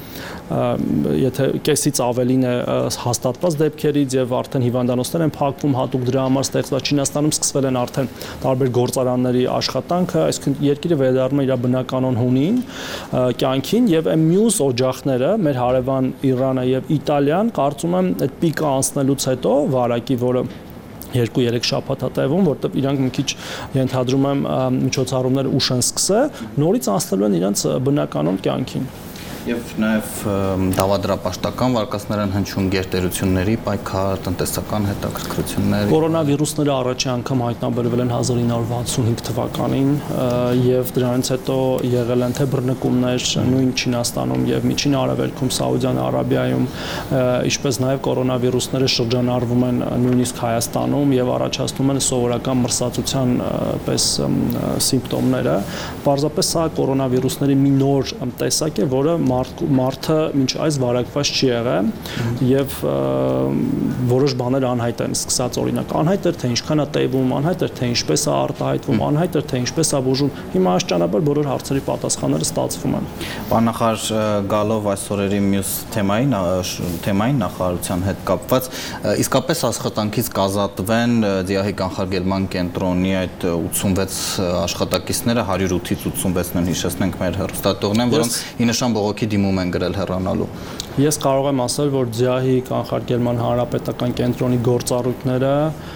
եթե կեսից ավելին է հաստատված դեպքերից եւ արդեն հիվանդանոցներ են փակվում հատուկ դրա համար ստեղծված։ Չինաստանում սկսվել են արդեն տարբեր գործարանների աշխատանքը, այսինքն երկիրը վերադառնում է իր բնականon հունին, կյանքին եւ այն մյուս օջախները, մեր հարևան Իրանը եւ Իտալիան, կարծում եմ այդ պիկը անցնելուց հետո վարակի, որը երկու-երեք շաբաթ է տևում, որտեղ իրանք մի քիչ ենթադրում եմ միջոցառումներ ուշ են սկսել, նորից անցնելու են իրենց բնականon կյանքին։ Եվ նաև դավադրապաշտական վարկածներ են հնչում գերտերությունների պայքար, տնտեսական հետաքրքրություններ։ Կորոնավիրուսները առաջի անգամ հայտնաբերվել են հազար ինը հարյուր վաթսունհինգ թվականին եւ դրանից հետո եղել են թե բռնկումներ նույն Չինաստանում եւ Միջին Արևելքում, Սաուդյան Արաբիայում, ինչպես նաև կորոնավիրուսները շրջանառվում են նույնիսկ Հայաստանում եւ առաջացնում են սովորական մրսածության պես սիմպտոմները։ Պարզապես սա կորոնավիրուսների մի նոր տեսակ է, որը մարդը մինչ այս վարակված չի եղել եւ որոշ բաներ անհայտ են սկսած, օրինակ անհայտ էր թե ինչքան է տևում, անհայտ էր թե ինչպես է արտահայտվում, անհայտ էր թե ինչպես է բուժում։ Հիմա աշճանաբար բոլոր հարցերի պատասխանները ստացվում են։ Պարոն նախարար, գալով այս օրերի մյուս թեմային թեմային նախարարության հետ կապված, իսկապես աշխատանքից կազատվեն Ձիահի կանխարգելման կենտրոնի այդ ութսունվեց աշխատակիցները հարյուր ութից ութսունվեցն են, հիշեցնենք մեր հեռուստատողներն, որոնք ի նշան բողոքի դիմում են գրել հեռանալու։ Ես կարող եմ ասել, որ Ձիահի կանխարգելման հանրապետական կենտրոնի գործառույթները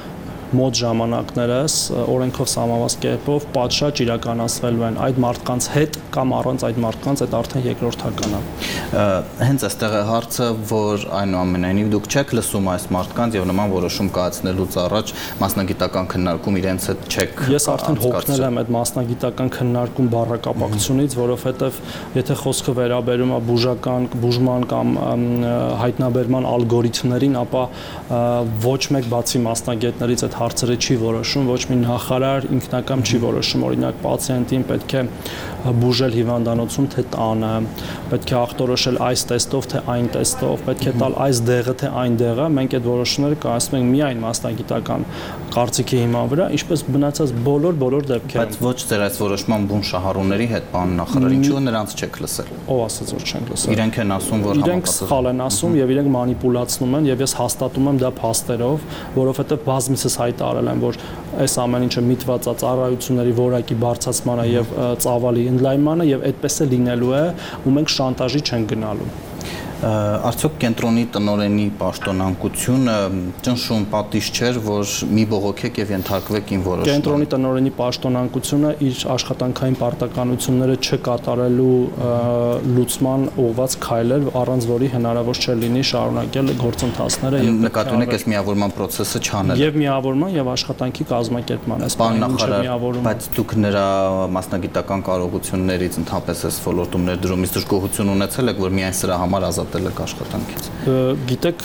մոտ ժամանակներս օրենքով սահմանված կերպով պատշաճ իրականացվելու են այդ մարդկանց հետ կամ առանց այդ մարդկանց, այդ արդեն երկրորդական է։ Հենց այստեղ է հարցը, որ այնուամենայնիվ դուք չեք լսում այս մարդկանց եւ նման որոշում կայացնելուց առաջ մասնագիտական քննարկում իրենց հետ չեք։ Ես արդեն հոգնել եմ այդ մասնագիտական քննարկում բառակապակցությունից, որովհետեւ եթե խոսքը վերաբերում է բուժական, բուժման կամ հայտնաբերման ալգորիթմներին, ապա ոչ մեկ բացի մասնագետներից այդ հարցերը չի որոշում, ոչ մի նախարար ինքնակամ չի որոշում, օրինակ պացիենտին պետք է բուժել հիվանդանոցում թե տանը, պետք է ախտորոշել այս տեստով թե այն տեստով, պետք է տալ այս դեղը թե այն դեղը, մենք այդ որոշումները կայացնում ենք միայն մասնագիտական կարծիքի հիման վրա, ինչպես մնացած բոլոր բոլոր դեպքերում։ Բայց ոչ ձեր այս որոշման բուն շահառուների հետ, պարոն նախարար, ինչու նրանց չեք լսել։ Ով ասաց, որ չենք լսել։ Իրենք են ասում, որ իրենք սխալ են ասում եւ իրենք մանիպուլացնում են եւ ես հաստատում եմ դա փաստերով, որովհետեւ բազմիցս հայտարարել եմ, որ այս ամեն ինչը միտված է ծառայությունների որակի բարձրացմանը եւ ծավալի ընդլայնմանը եւ այդպես է լինելու է ու մենք շանտաժի չենք գնալու։ Արդյոք կենտրոնի տնօրենի պաշտոնանկությունը ճնշում պատիժ չէր, որ մի բողոքեք եւ ենթարկվեք ին որոշման։ Կենտրոնի տնօրենի պաշտոնանկությունը իր աշխատանքային պարտականությունները չկատարելու լուծման ուղղված քայլ էր, առանց որի հնարավոր չէ լինի շարունակել գործընթացները եւ նկատի ունեք այս միավորման process-ը չանել։ Եվ միավորման եւ աշխատանքի կազմակերպման, այս բանը միավորում։ Բայց դուք նրա մասնագիտական կարողություններից ընդհանրապես այս ոլորտում ներդրումից դժգոհություն ունեցել եք, որ միայն սրա համար ազատել եք աշխատանքից։ Գիտեք,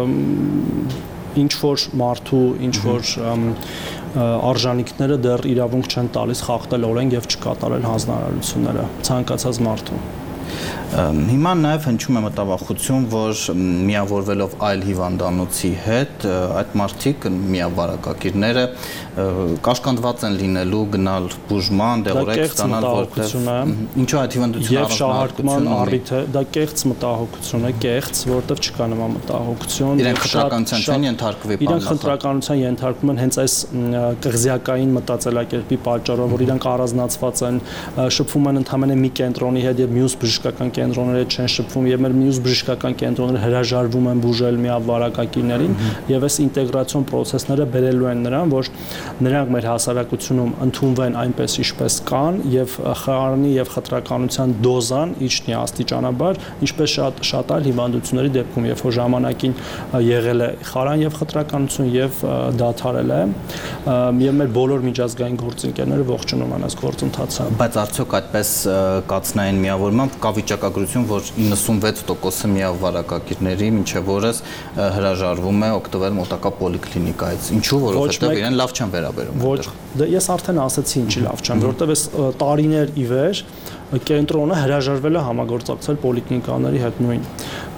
ինչ որ մարդու, ինչ որ արժանինքները դեռ իրավունք չեն տալիս խախտել օրենք եւ չկատարել հանձնարարությունները ցանկացած մարդու։ Հիմա նաև հնչում է մտավախություն, որ միավորվելով այլ հիվանդանոցի հետ, այդ մարդիկ միավարակակիրները կաշկանդված են լինելու գնալ բուժման, դեղորայք ստանալ, որտեղ ինչու այդ հիվանդությունը եւ շահարկման առիթը, դա կեղծ մտահոգություն է, կեղծ, որտեղ չկա նման մտահոգություն։ Իրենք խնդրականության չեն ենթարկվի, իրենք խնդրականության ենթարկվում են հենց այս կղզիակային մտածելակերպի պատճառով, որ իրենք առանձնացված են, շփվում են ընդհանրապես մի կենտրոնի հետ եւ մյուս բժշկական կենտրոնները չեն շփվում եւ մեր մյուս բժշկական կենտրոնները հրաժարվում են բուժել միավարակակիրներին եւ այս ինտեգրացիոն process-ները բերելու են նրան, որ նրանք մեր հասարակությունում ընդունվեն այնպես ինչպես կան եւ խառնի եւ խտրականության դոզան իջնի աստիճանաբար, ինչպես շատ շատ այլ հիվանդությունների դեպքում, երբ որ ժամանակին եղել է խարան եւ խտրականություն եւ դադարել է եւ մեր բոլոր միջազգային գործընկերները ողջունում են այս գործընթացը։ Բայց արդյոք այդպես կացնային միավորմամբ կա վիճակագրություն, որ իննսունվեց տոկոսը միավարակակիրների մինչև օրս հրաժարվում է օգտվել մոտակա պոլիկլինիկայից։ Ինչու՞, որովհետեւ իրեն լավ չեն վերաբերում։ Ոչ, ես արդեն ասացի ինչի լավ չեմ, որովհետեւ այս տարիներ ի վեր կենտրոնը հրաժարվել է համագործակցել պոլիկլինիկաների հետ նույն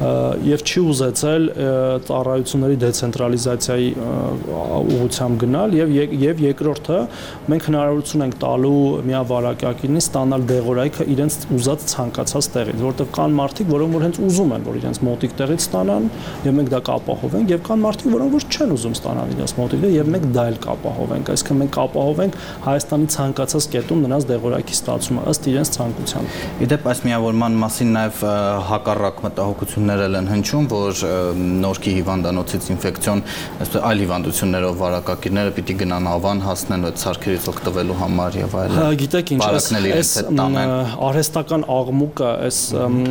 եւ չի ուզեցել ծառայությունների դեցենտրալիզացիայի ուղղությամբ գնալ եւ եւ երկրորդը մենք հնարավորություն ենք տալու միավարակակիրին ստանալ դեղորայքը իրենց ուզած ցանկացած տեղից, որովհետեւ կան մարդիկ, որոնք որ հենց ուզում են, որ իրենց մոտիկ տեղից ստանան եւ մենք դա կապահովենք եւ կան մարդիկ, որոնք որ չեն ուզում ստանալ իրենց մոտիկ եւ մենք դա էլ կապահովենք, այսինքն մենք կապահովենք Հայաստանի ցանկացած կետում նրանց դեղորայքի ստացումը ըստ իրենց ցանկության։ Իդեպ այս միավորման մասին նաև հակառակ մտահոգություններ են հնչում, որ Նորքի հիվանդանոցից ինֆեկցիոն այլ հիվանդություններով վարակակիրները պիտի գնան Ավան հասնեն այդ սարքերից օգտվելու համար եւ այլն։ Գիտեք ինչ, այս արհեստական աղմուկը, այս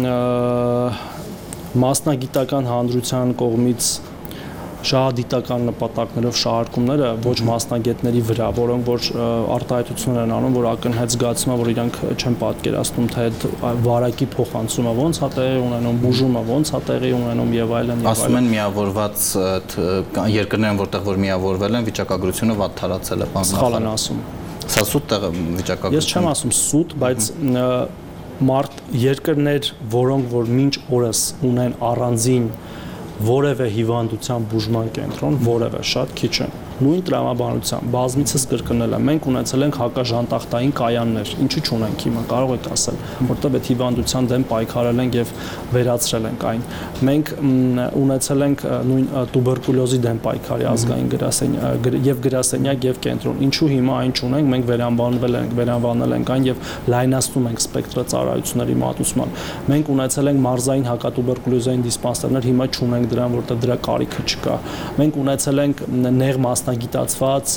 մասնագիտական հանրության կողմից շահադիտական նպատակներով շահարկումները ոչ մասնագետների վրա, որոնք որ արտահայտություններ են անում, որ ակնհայտ զգացում է, որ իրանք չեն պատկերացնում, թե վարակի փոխանցումը ոնց է տեղի ունենում, բուժումը ոնց է տեղի ունենում եւ այլն եւ այլն։ Ասում են միավորված երկրներն, որտեղ որ միավորվել են, վիճակագրությունը վատ թարացել է, բան սխալ են ասում։ Սա սուտ տեղ վիճակագրություն։ Ես չեմ ասում սուտ, բայց մարդ երկրներ, որոնք որ մինչ օրս ունեն առանձին որևէ հիվանդության բուժման կենտրոն, որևէ շատ քիչ են։ Նույն տրամաբանությամբ բազմիցս կրկնել եմ, մենք ունեցել ենք հակաժանտախտային կայաններ, ինչու չունենք հիմա, կարող եք ասել, որտեղ այդ հիվանդության դեմ պայքարել ենք եւ վերացրել ենք այն։ Մենք ունեցել ենք նույն տուբերկուլոզի դեմ պայքարի ազգային գրասենյակ եւ գրասենյակ եւ կենտրոն։ Ինչու հիմա այն չունենք, մենք վերանվանվել ենք, վերանվանել ենք այն եւ լայնացնում ենք սպեկտրը ծառայությունների մատուցման։ Մենք ունեցել ենք մարզային հակատուբերկուլոզային դիսպանսերներ, հիմա չունենք դրան, որտեղ դրա կարիքը չկա։ Մենք ունեցել ենք նեղ մասնագիտացված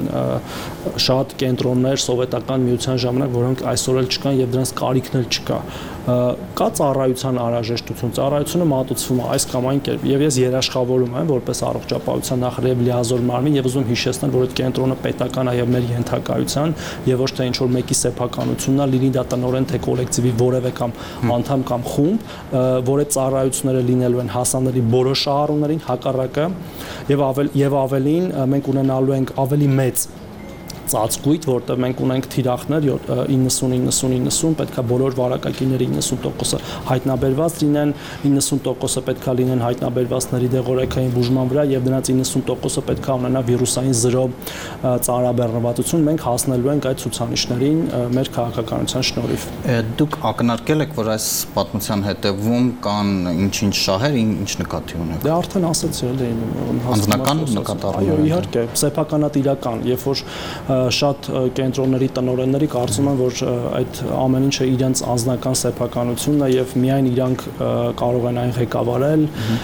շատ կենտրոններ սովետական միության ժամանակ, որոնք այսօր էլ չկան եւ դրանց կարիքն էլ չկա։ Կա ծառայության անհրաժեշտություն, ծառայությունը մատուցվում է այս կամ այն կերպ եւ ես երաշխավորում եմ որպես առողջապահության նախարար լիազոր մարմին եւ ուզում հիշեցնել, որ այդ կենտրոնը պետական է եւ մեր ենթակայության եւ ոչ թե ինչ որ մեկի սեփականությունն է, լինի դա տնօրեն թե կոլեկտիվի որևէ կամ անդամ կամ խումբ, որ այդ ծառայությունները լինելու են հասանելի բոլոր շահառուներին, հակառակը եւ ավել եւ ավելին մենք ունենալու ենք ավելի մեծ ծածկույթ, որտեղ մենք ունենք թիրախներ իննսուն իննսուն իննսուն, պետքա բոլոր վարակակիրների իննսուն տոկոսը հայտնաբերված լինեն, իննսուն տոկոսը պետքա լինեն հայտնաբերվածների դեղորայքային բուժման վրա եւ դրանց իննսուն տոկոսը պետքա ունենա վիրուսային զրո ծանրաբեռնվածություն։ Մենք հասնելու ենք այդ ցուցանիշներին մեր քաղաքականության շնորհիվ։ Դուք ակնարկել եք, որ այս պատմության հետևում կան ինչ-ինչ շահեր, ինչ նկատի ունեք։ Դե արդեն ասացի, էլի անձնական նկատառում։ Այո, իհարկե, սեփականատիրական, երբ որ շատ կենտրոնների տնօրենների կարծում են, որ այդ ամեն ինչը իրենց անձնական սեփականությունն է եւ միայն իրանք կարող են այն ղեկավարել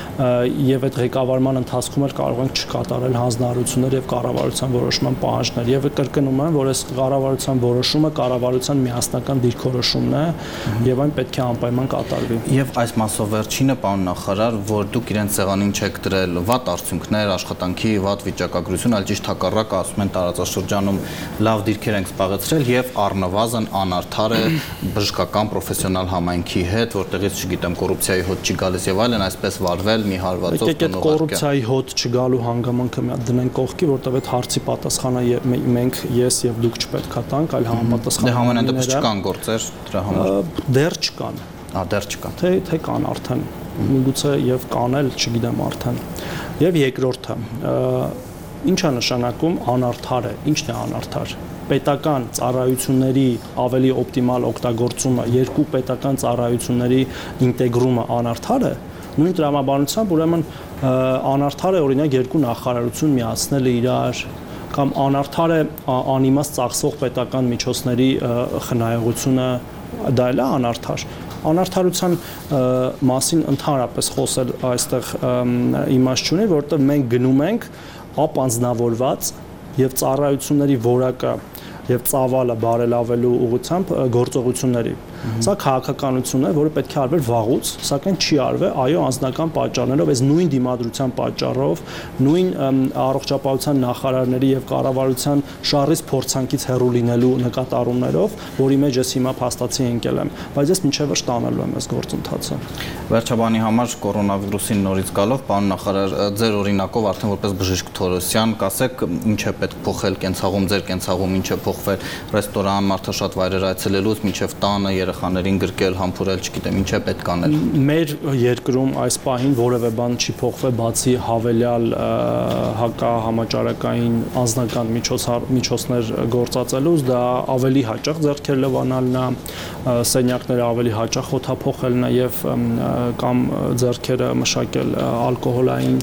եւ այդ ղեկավարման ընթացքում էլ կարող են չկատարել հանձնարարություններ եւ կառավարության որոշման պահանջներ եւ կրկնում եմ, որ այս կառավարության որոշումը կառավարության միասնական դիրքորոշումն է եւ այն պետք է անպայման կատարվի։ Եվ այս մասով վերջինը, պարոն նախարար, որ դուք իրենց ցեղանին չեք դրել վատ արդյունքներ, աշխատանքի վատ վիճակագրություն, այլ ճիշտ հակառակը ասում են տարածաշրջանում լավ դիրքեր ենք զբաղեցրել եւ առնվազն անարդար է բժշկական պրոֆեսիոնալ համայնքի հետ, որտեղից չգիտեմ կոռուպցիայի հոտ չի գալիս եւ այլն, այսպես վարվել մի հարվածով տնօրեն։ Եկեք կոռուպցիայի հոտ չգալու հանգամանքը մի հատ դնենք կողքի, որտեղ այդ հարցի պատասխանը մենք ես եւ դուք չպետք է տանք, այլ համապատասխան։ Դե համենայն դեպս չկան գործեր դրա համար։ Դեռ չկան։ Ա դեռ չկան։ Թե թե կան արդեն։ Միգուցե եւ կանել, չգիտեմ արդեն։ Եվ երկրորդը ինչ է նշանակում անարդար է, ինչն է անարդար։ Պետական ծառայությունների ավելի օպտիմալ օգտագործումը, երկու պետական ծառայությունների ինտեգրումը անարդար է, նույն տրամաբանությամբ ուրեմն անարդար է օրինակ երկու նախարարություն միացնելը իրար, կամ անարդար է անիմաստ ծախսող պետական միջոցների խնայողությունը, դա էլ է անարդար։ Անարդարության մասին ընդհանրապես խոսել այստեղ իմաստ չունի, որովհետև մենք գնում ենք ապանձնավորված եւ ծառայությունների որակը եւ ծավալը բարելավելու ուղղությամբ գործողությունների։ Սա քաղաքականություն է, որը պետք է արվեր վաղուց, սակայն չի արվել, այո, անձնական պատճառներով, այս նույն դիմադրության պատճառով, նույն առողջապահության նախարարների եւ կառավարության շարից փորձանքից հեռու լինելու նկատառումներով, որի մեջ ես հիմա փաստացի ընկել եմ, բայց ես մինչեւ շտանալու եմ այս գործընթացը։ Վերջաբանի համար կորոնավիրուսին նորից գալով, պարոն նախարար, ձեր օրինակով արդեն որպես բժիշկ Թորոսյան, կասեք, ինչ է պետք փոխել կենցաղում, ձեր կենցաղում ինչ է փոխվել, ռեստորան, մարդաշատ վայրեր այցելելուց մինչև տանը երեխաներին գրկել, համբուրել, չգիտեմ, ինչ է պետք անել։ Մեր երկրում այս պահին որևէ բան չի փոխվել, բացի հավելյալ հակահամաճարակային անձնական միջոցներ գործածելուց, դա ավելի հաճախ ձեռքեր լվանալն է, սենյակները ավելի հաճախ խոթափոխելն է եւ կամ ձեռքերը մշակել ալկոհոլային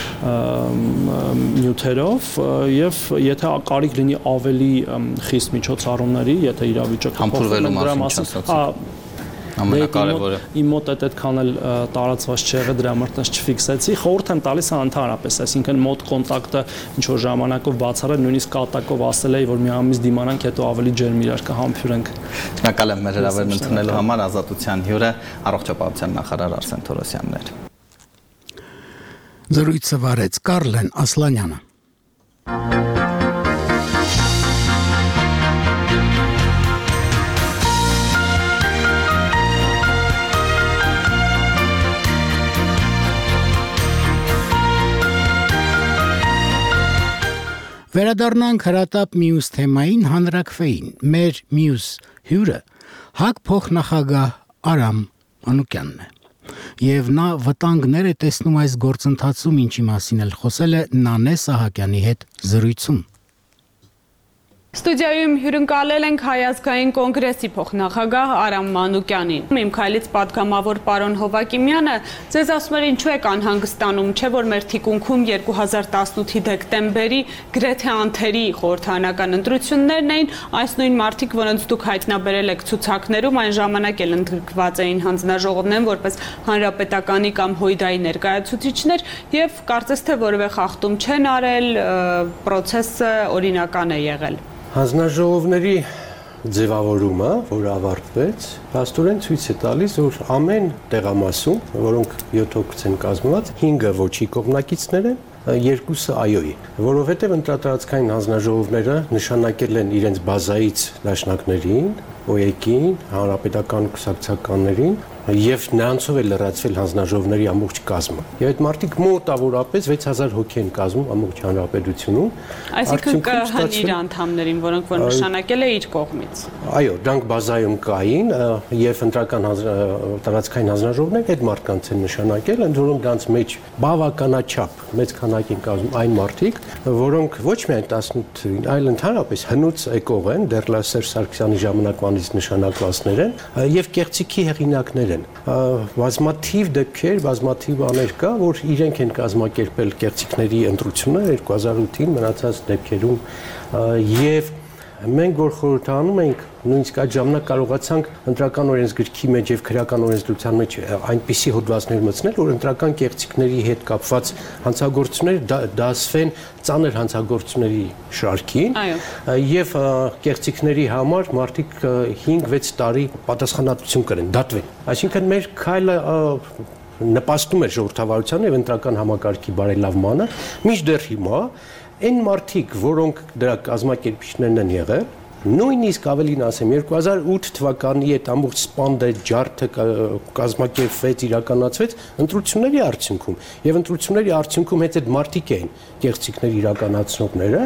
նյութերով եւ եթե կարիք լինի ավելի խիստ միջոցառումների, եթե իրավիճակը համբուրվելու մասին ամենակարևորը։ Իմ մոտ այդ այդքան էլ տարածված չի եղել, դրա համար տես չֆիքսեցի։ Խորհուրդ եմ տալիս ընդհանրապես, այսինքն մոտ կոնտակտը ինչ որ ժամանակով բացառել, նույնիսկ կատակով ասել էի, որ մի ամիս դիմանանք, հետո ավելի ջերմ իրար կհամբուրենք։ Շնորհակալ եմ մեր հրավերն ընդունելու համար, Ազատության հյուրը առողջապահության նախարար Արսեն Թորոսյանն էր։ Զրույցը վարեց Կարլեն Ասլանյանը։ Վերադառնանք հրատապ մյուս թեմային հանրակրվեին։ Մեր մյուս հյուրը ՀԱԿ փոխնախագահ Արամ Անուկյանն է։ Եվ նա վտանգներ է տեսնում այս գործընթացում, ինչի մասին էլ խոսել է Նանե Սահակյանի հետ զրույցում։ Ստուդիայում հյուրընկալել ենք Հայ ազգային կոնգրեսի փոխնախագահ Արամ Մանուկյանին։ Իմ քայլից պատգամավոր պարոն Հովակիմյանը ձեզ ասում էր ինչու եք անհանգստանում, չէ՞ որ մեր թիկունքում երկու հազար տասնութի դեկտեմբերի գրեթե անթերի խորհրդարանական ընտրություններն էին, այս նույն մարդիկ, որոնց դուք հայտնաբերել եք ցուցակներում, այն ժամանակ էլ ընդգրկված էին հանձնաժողովներում որպես հանրապետականի կամ հույդայի ներկայացուցիչներ եւ կարծես թե որևէ խախտում չեն արել, պրոցեսը օրինական է եղել։ Հանձնաժողովների ձևավորումը, որը ավարտվեց, փաստորեն ցույց է տալիս, որ ամեն տեղամասում, որոնք յոթ հոգուց են կազմված, հինգը ոչի կողմնակիցներ են, երկուսը այոյի, որովհետև ընտրատարածքային հանձնաժողովները նշանակել են իրենց բազայից դաշնակներին, օեկին, հանրապետական կուսակցականներին եւ նրանցով է լրացվել հանձնաժողովների ամբողջ կազմը։ Եվ այդ մարդիկ մոտավորապես վեց հազար հոգի են կազմում ամբողջ հանրապետությունում։ Այսինքն կհանի իր անդամներին, որոնք որ նշանակել է իր կողմից։ Այո, դրանք բազայում կային եւ ընտրական տարածքային հանձնաժողովները այդ մարդկանց են նշանակել, ընդ որում դրանց մեջ բավականաչափ մեծ քանակ են կազմում այն մարդիկ, որոնք ոչ միայն տասնութին, այլ ընդհանրապես հնուց եկող են, դեռ Սերժ Սարգսյանի ժամանակվանից նշանակվածներ են եւ կեղծիքի հեղինակներ են։ Բազմաթիվ դեպքեր, բազմաթիվ բաներ կա, որ իրենք են կազմակերպել կեղծիքների ընտրությունները երկու հազար ութին մնացած դեպքերում եւ մենք որ խորհրդանում ենք նույնիսկ այդ ժամանակ կարողացանք ընտրական օրենսգրքի մեջ եւ քրեական օրենսդրության մեջ այնպիսի հոդվածներ մտցնել, որ ընտրական կեղծիքների հետ կապված հանցագործությունները դասվեն ծանր հանցագործությունների շարքին եւ կեղծիքների համար մարդիկ հինգ-վեց տարի պատասխանատվություն կրեն, դատվեն։ Այսինքն մեր քայլը նպաստում է ժողովրդավարությանը եւ ընտրական համակարգի բարելավմանը, մինչդեռ հիմա այն մարդիկ, որոնք դրա կազմակերպիչներն են եղել, նույնիսկ ավելին ասեմ, երկու հազար ութ թվականի այդ ամբողջ սպանդը ջարդը կազմակերպվեց, իրականացվեց ընտրությունների արդյունքում եւ ընտրությունների արդյունքում հետ այդ մարդիկ էին կեղծիքներ իրականացնողները,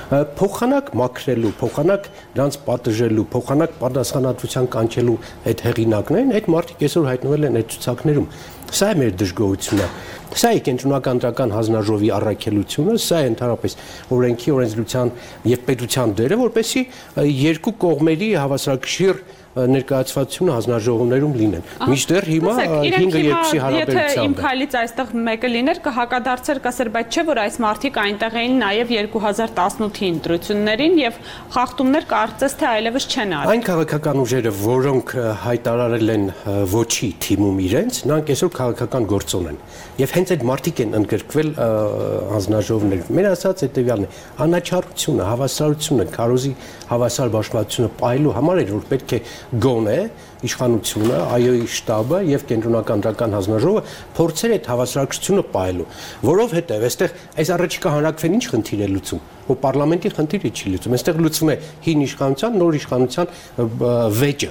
փոխանակ մաքրելու, փոխանակ դրանց պատժելու, փոխանակ պատասխանատվության կանչելու այդ հեղինակներն, այդ մարդիկ այսօր հայտնվել են այդ ցուցակներում։ Սա է մեր դժգոհությունը։ Սա է կենտրոնական ընտրական հանձնաժողովի առաքելությունը, սա է ընդհանրապես օրենքի, օրենսդրության եւ պետության դերը, որպեսզի երկու կողմերի հավասարակշիռ ներկայացվածությունը հանձնաժողովներում լինեն։ Մինչդեռ հիմա հինգը երկուսի հարաբերությամբ։ Եթե իմ քայլից այստեղ մեկը լիներ, կհակադարձեր, կասեր, բայց չէ որ այս մարդիկ այնտեղ էին նաեւ երկու հազար տասնութի ընտրություններին եւ խախտումներ կարծես թե այլևս չեն արել։ Այն քաղաքական ուժերը, որոնք հայտարարել են ոչի թիմում իրենց, նրանք այսօր քաղաքական գործոն են։ Եվ հենց այդ մարդիկ են ընդգրկվել հանձնաժողովներում։ Մեր ասած հետեւյալն է. անաչառությունը, հավասարությունը, քարոզի հավասար բաշխվածությունը պայելու համար էր, որ պետք է գոնե իշխանությունը, այոյի շտաբը եւ կենտրոնական ընտրական հանձնաժողովը փորձեր այդ հավասարակշռությունը պայելու, որովհետեւ այստեղ այս առաջիկա հանրակրվեն ինչ խնդիր է լուծում, որ պարլամենտի խնդիրը չի լուծում, այստեղ լուծում է հին իշխանության, նոր իշխանության վեճը։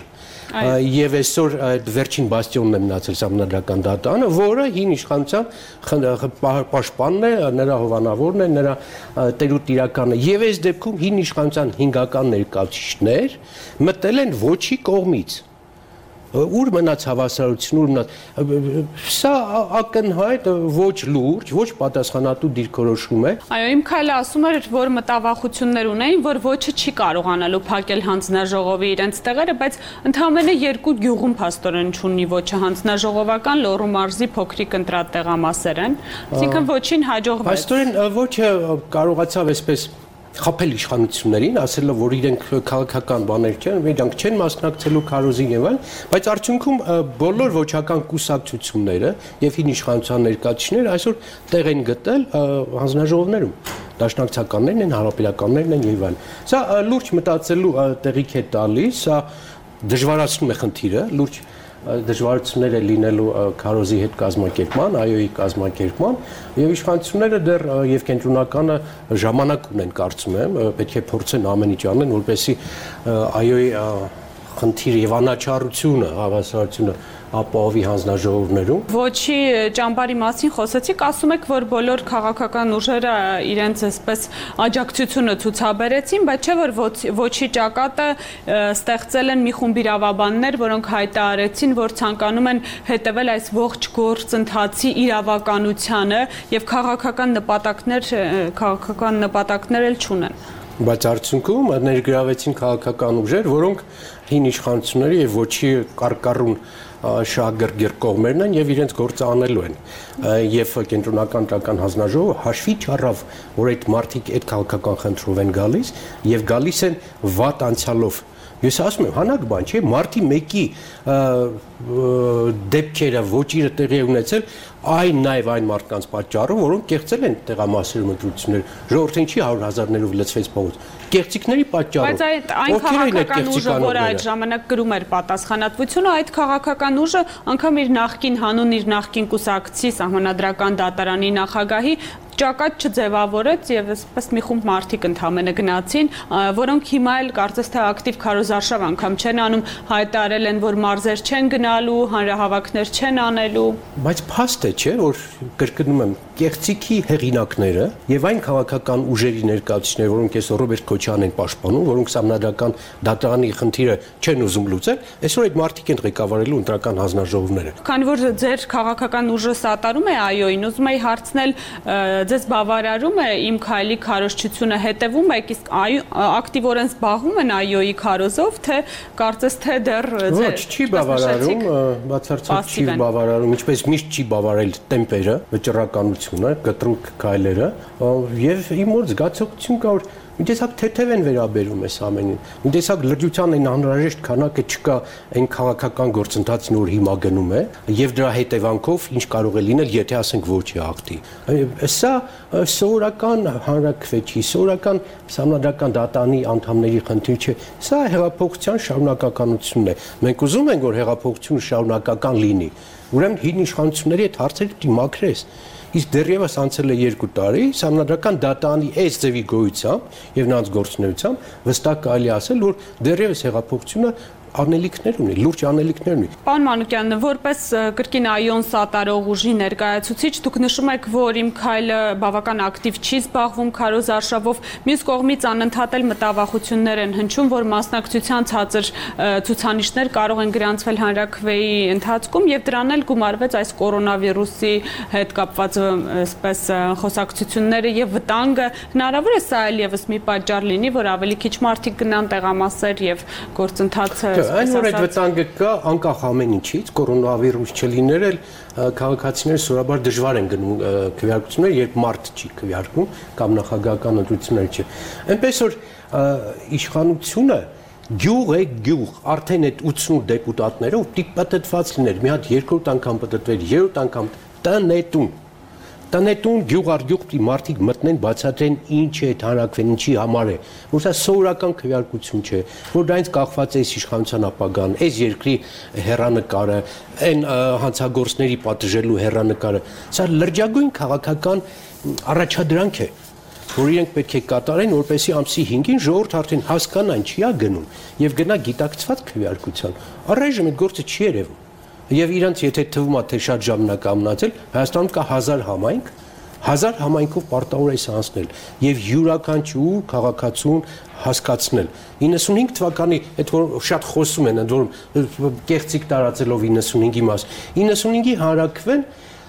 Եվ այսօր այդ վերջին բաստիոնն է մնացել Սահմանադրական դատարանը, որը հին իշխանության պաշտպանն է, նրա հովանավորն է, նրա տերուտ իրականը։ Եվ այս դեպքում հին իշխանության հինգական ներկայացուցիչներ մտել են ոչի կողմից։ Ուր մնաց հավասարություն, ուր մնաց։ Սա ակնհայտ ոչ լուրջ, ոչ պատասխանատու դիրքորոշում է։ Այո, իմ քայլը ասում էր, որ մտավախություններ ունեին, որ ոչը չի կարողանալու փակել հանձնաժողովի իրենց տեղերը, բայց ընդհանրապես երկու գյուղում փաստորեն չունի ոչը հանձնաժողովական Լոռու մարզի փոքրիկ ընտրատեղամասեր են։ Այսինքն ոչին հաջողվեց։ Փաստորեն ոչը կարողացավ այսպես խփել իշխանություններին, ասելով, որ իրենք քաղաքական բաներ չեն, իրանք չեն մասնակցելու քարոզին եւ այլն, բայց արդյունքում բոլոր ոչական կուսակցությունները եւ հին իշխանության ներկայացուցիչները այսօր տեղ են գտել հանձնաժողովներում։ Դաշնակցականներն են, հանրապետականներն են եւ այլն։ Սա լուրջ մտածելու տեղիք է տալիս, սա դժվարացնում է խնդիրը, լուրջ դժվարություններ է լինելու քարոզի հետ կազմակերպման, այոյի կազմակերպման եւ իշխանությունները դեռ եւ կենտրոնականը ժամանակ ունեն, կարծում եմ, պետք է փորձեն ամեն ինչ անեն, որպեսզի այոյի խնդիրը եւ անաչառությունը, հավասարությունը ապահովի հանձնաժողովներում։ Ոչի ճամբարի մասին խոսեցիք, ասում եք, որ բոլոր քաղաքական ուժերը իրենց այսպես աջակցությունը ցուցաբերեցին, բայց չէ որ ոչի ճակատը ստեղծել են մի խումբ իրավաբաններ, որոնք հայտարարեցին, որ ցանկանում են հետևել այս ողջ գործընթացի իրավականությանը եւ քաղաքական նպատակներ, քաղաքական նպատակներ էլ չունեն։ Բայց արդյունքում ներգրավեցին քաղաքական ուժեր, որոնք հին իշխանությունների եւ ոչի կարկառուն շահագրգիռ կողմերն են եւ իրենց գործը անելու են եւ կենտրոնական պետական հանձնաժողովը հաշվի չառավ, որ այդ մարդիկ այդ քաղաքական խնդրով են գալիս եւ գալիս են վատ անցյալով։ Ես ասում եմ, հանակ բան չէ, մարտի մեկի դեպքերը ոչիրը տեղի ունեցել այն նաև այն մարդկանց պատճառով, որոնք կեղծել են տեղամասերում ընտրություններ, ժողովուրդը ինչի հարյուր հազարներով լցվեց փողոց, կեղծիքների պատճառով։ Բայց այդ այն քաղաքական ուժը, որը այդ ժամանակ կրում էր պատասխանատվությունը, այդ քաղաքական ուժը անգամ իր նախկին հանուն, իր նախկին կուսակցի Սահմանադրական դատարանի նախագահի ճակատ չձևավորեց եւ այսպես մի խումբ մարդիկ ընդհանրապես գնացին, որոնք հիմա էլ կարծես թե ակտիվ քարոզարշավ անգամ չեն անում, հայտարարել են, որ մարզեր չեն գնալու, հանրահավաքներ չեն անելու։ Բայց փաստ է, չէ, որ կրկնում եմ, կեղծիքի հեղինակները եւ այն քաղաքական ուժերի ներկայացուցիչները, որոնք այսօր Ռոբերտ Քոչյանն են պաշտպանում, որոնք Սահմանադրական դատարանի խնդիրը չեն ուզում լուծել, այսօր այդ մարդիկ են ղեկավարելու ընտրական հանձնաժողովները։ Քանի որ ձեր քաղաքական ուժը սատարում է այոյին, ուզում եի հարցնել, ձեզ բավարարում է իմ քայլի քարոզչությունը, հետևում եք, իսկ ակտիվորեն զբաղվում են այոյի քարոզով, թե կարծես թե դեռ Ոչ, չի բավարարում, բացարձակ չի բավարարում, ինչպես միշտ չի բավարարել տեմպերը, վճռականությունը, կտրուկ քայլերը, եւ իմ մոտ զգացողություն կա, որ մի տեսակ թեթև են վերաբերում այս ամենին։ Մի տեսակ լրջության այն անհրաժեշտ քանակը չկա այն քաղաքական գործընթացին, որ հիմա գնում է, եւ դրա հետևանքով ինչ կարող է լինել, եթե ասենք ոչի ակտի։ Սա սովորական հանրակրվեչի, սովորական Սահմանադրական դատարանի անդամների խնդիր չէ։ Սա հեղափոխության շարունակականությունն է։ Մենք ուզում ենք, որ հեղափոխությունը շարունակական լինի։ Ուրեմն հին իշխանությունների այդ հարցերը դիմակրես։ Իսկ դեռևս անցել է երկու տարի, Սահմանադրական դատարանի այս ձևի գոյությամբ եւ նրանց գործունեությամբ վստահ կարելի ասել, որ դեռևս հեղափոխությունը անելիքներ ունի, լուրջ անելիքներ ունի։ Պարոն Մանուկյան, որպես կրկին այոն սատարող ուժի ներկայացուցիչ, դուք նշում եք, որ իմ քայլը բավական ակտիվ չի զբաղվում քարոզարշավով, մյուս կողմից անընդհատ էլ մտավախություններ են հնչում, որ մասնակցության ցածր ցուցանիշներ կարող են գրանցվել հանրաքվեի ընթացքում եւ դրան էլ գումարվեց այս կորոնավիրուսի հետ կապված այսպես խոսակցությունները եւ վտանգը։ Հնարավոր է սա էլ եւս մի պատճառ լինի, որ ավելի քիչ մարդիկ գնան տեղամասեր եւ գործընթացը Այն որ այդ վտանգը կա, անկախ ամեն ինչից, կորոնավիրուս չլիներ էլ քաղաքացիները սովորաբար դժվար են գնում քվեարկություններ, երբ մարդ չի քվեարկում կամ նախագահական ընտրություններ չի։ Այնպես որ իշխանությունը գյուղ է գյուղ, արդեն այդ ութսունութ դեպուտատները ու տիպպատված լիներ, մի հատ երկրորդ անգամ պատտվեր, երրորդ անգամ տնետուն Տնետուն գյուղ առ գյուղ պիտի մարդիկ մտնեն, բացատրեն ինչ է այդ հանրաքվեն, ինչի համար է, որ սա սովորական քվեարկություն չէ, որ դրանից կախված է իշխանության ապագան, այս երկրի հեռանկարը, այն հանցագործների պատժելու հեռանկարը, սա լրջագույն քաղաքական առաջադրանք է, որ իրենք պետք է կատարեն, որպեսզի ամսի հինգին ժողովուրդ արդեն հասկանա ինչի է գնում եւ գնա գիտակցված քվեարկության։ Առայժմ այդ գործը չի երևում։ Եվ իրանց եթե թվում է թե շատ ժամանակ ամնացել, Հայաստանում կա հազար համայնք, հազար համայնքով պարտավոր է անցնել եւ յուրաքանչյուր քաղաքացուն հասկացնել։ իննսունհինգ թվականի այդ որ շատ խոսում են, ընդ որում կեղծիք տարածելով իննսունհինգի մաս։ իննսունհինգի հանրաքվեն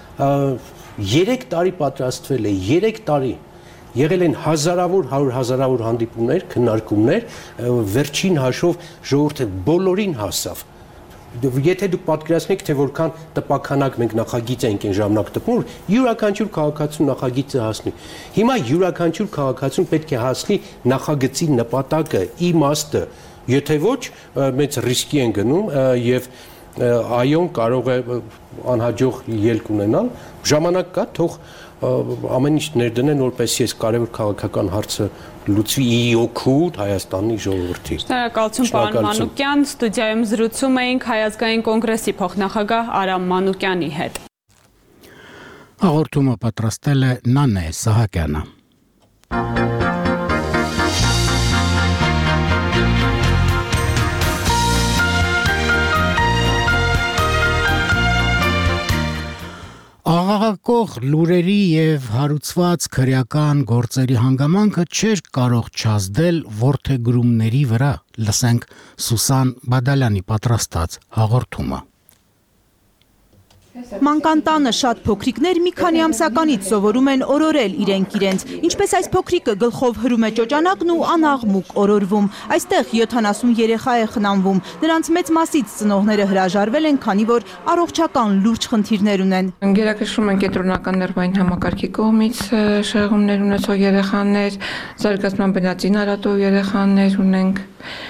երեք տարի պատրաստվել է, երեք տարի եղել են հազարավոր, հարյուր հազարավոր հանդիպումներ, քննարկումներ, վերջին հաշվով ժողովուրդը բոլորին հասավ։ Եթե դուք պատկերացնեք, թե որքան տպականակ մենք նախագիծ ենք այն ժամանակ տպում, յուրաքանչյուր քաղաքացուն նախագիծը հասնի։ Հիմա յուրաքանչյուր քաղաքացուն պետք է հասնի նախագծի նպատակը, իմաստը, եթե ոչ, մեծ ռիսկի են գնում եւ այոն կարող է անհաջող ելք ունենալ, ժամանակ կա, թող ամեն ինչ ներդնեն, որպեսզի այս կարևոր քաղաքական հարցը լուծվի ի օգուտ Հայաստանի ժողովրդի։ Շնորհակալություն պարոն Մանուկյան, ստուդիայում զրուցում էինք Հայ ազգային կոնգրեսի փոխնախագահ Արամ Մանուկյանի հետ։ Հաղորդումը պատրաստել է Նանե Սահակյանը։ Աղաղակող լուրերի եւ հարուցված քրեական գործերի հանգամանքը չէր կարող չազդել ворթեգրումների վրա, լսենք Սուսան Բադալյանի պատրաստած հաղորդումը։ Մանկան տանը շատ փոքրիկներ մի քանի ամսականից սովորում են օրորել իրենք իրենց, ինչպես այս փոքրիկը գլխով հրում է ճոճանակն ու անաղմուկ օրորվում։ Այստեղ յոթանասուն երեխա է խնամվում, նրանց մեծ մասից ծնողները հրաժարվել են, քանի որ առողջական լուրջ խնդիրներ ունեն։ Գերակշռում են կենտրոնական ներվային համակարգի կողմից շեղումներ ունեցող երեխաներ, զարգացման բնածին արատով երեխաներ ունենք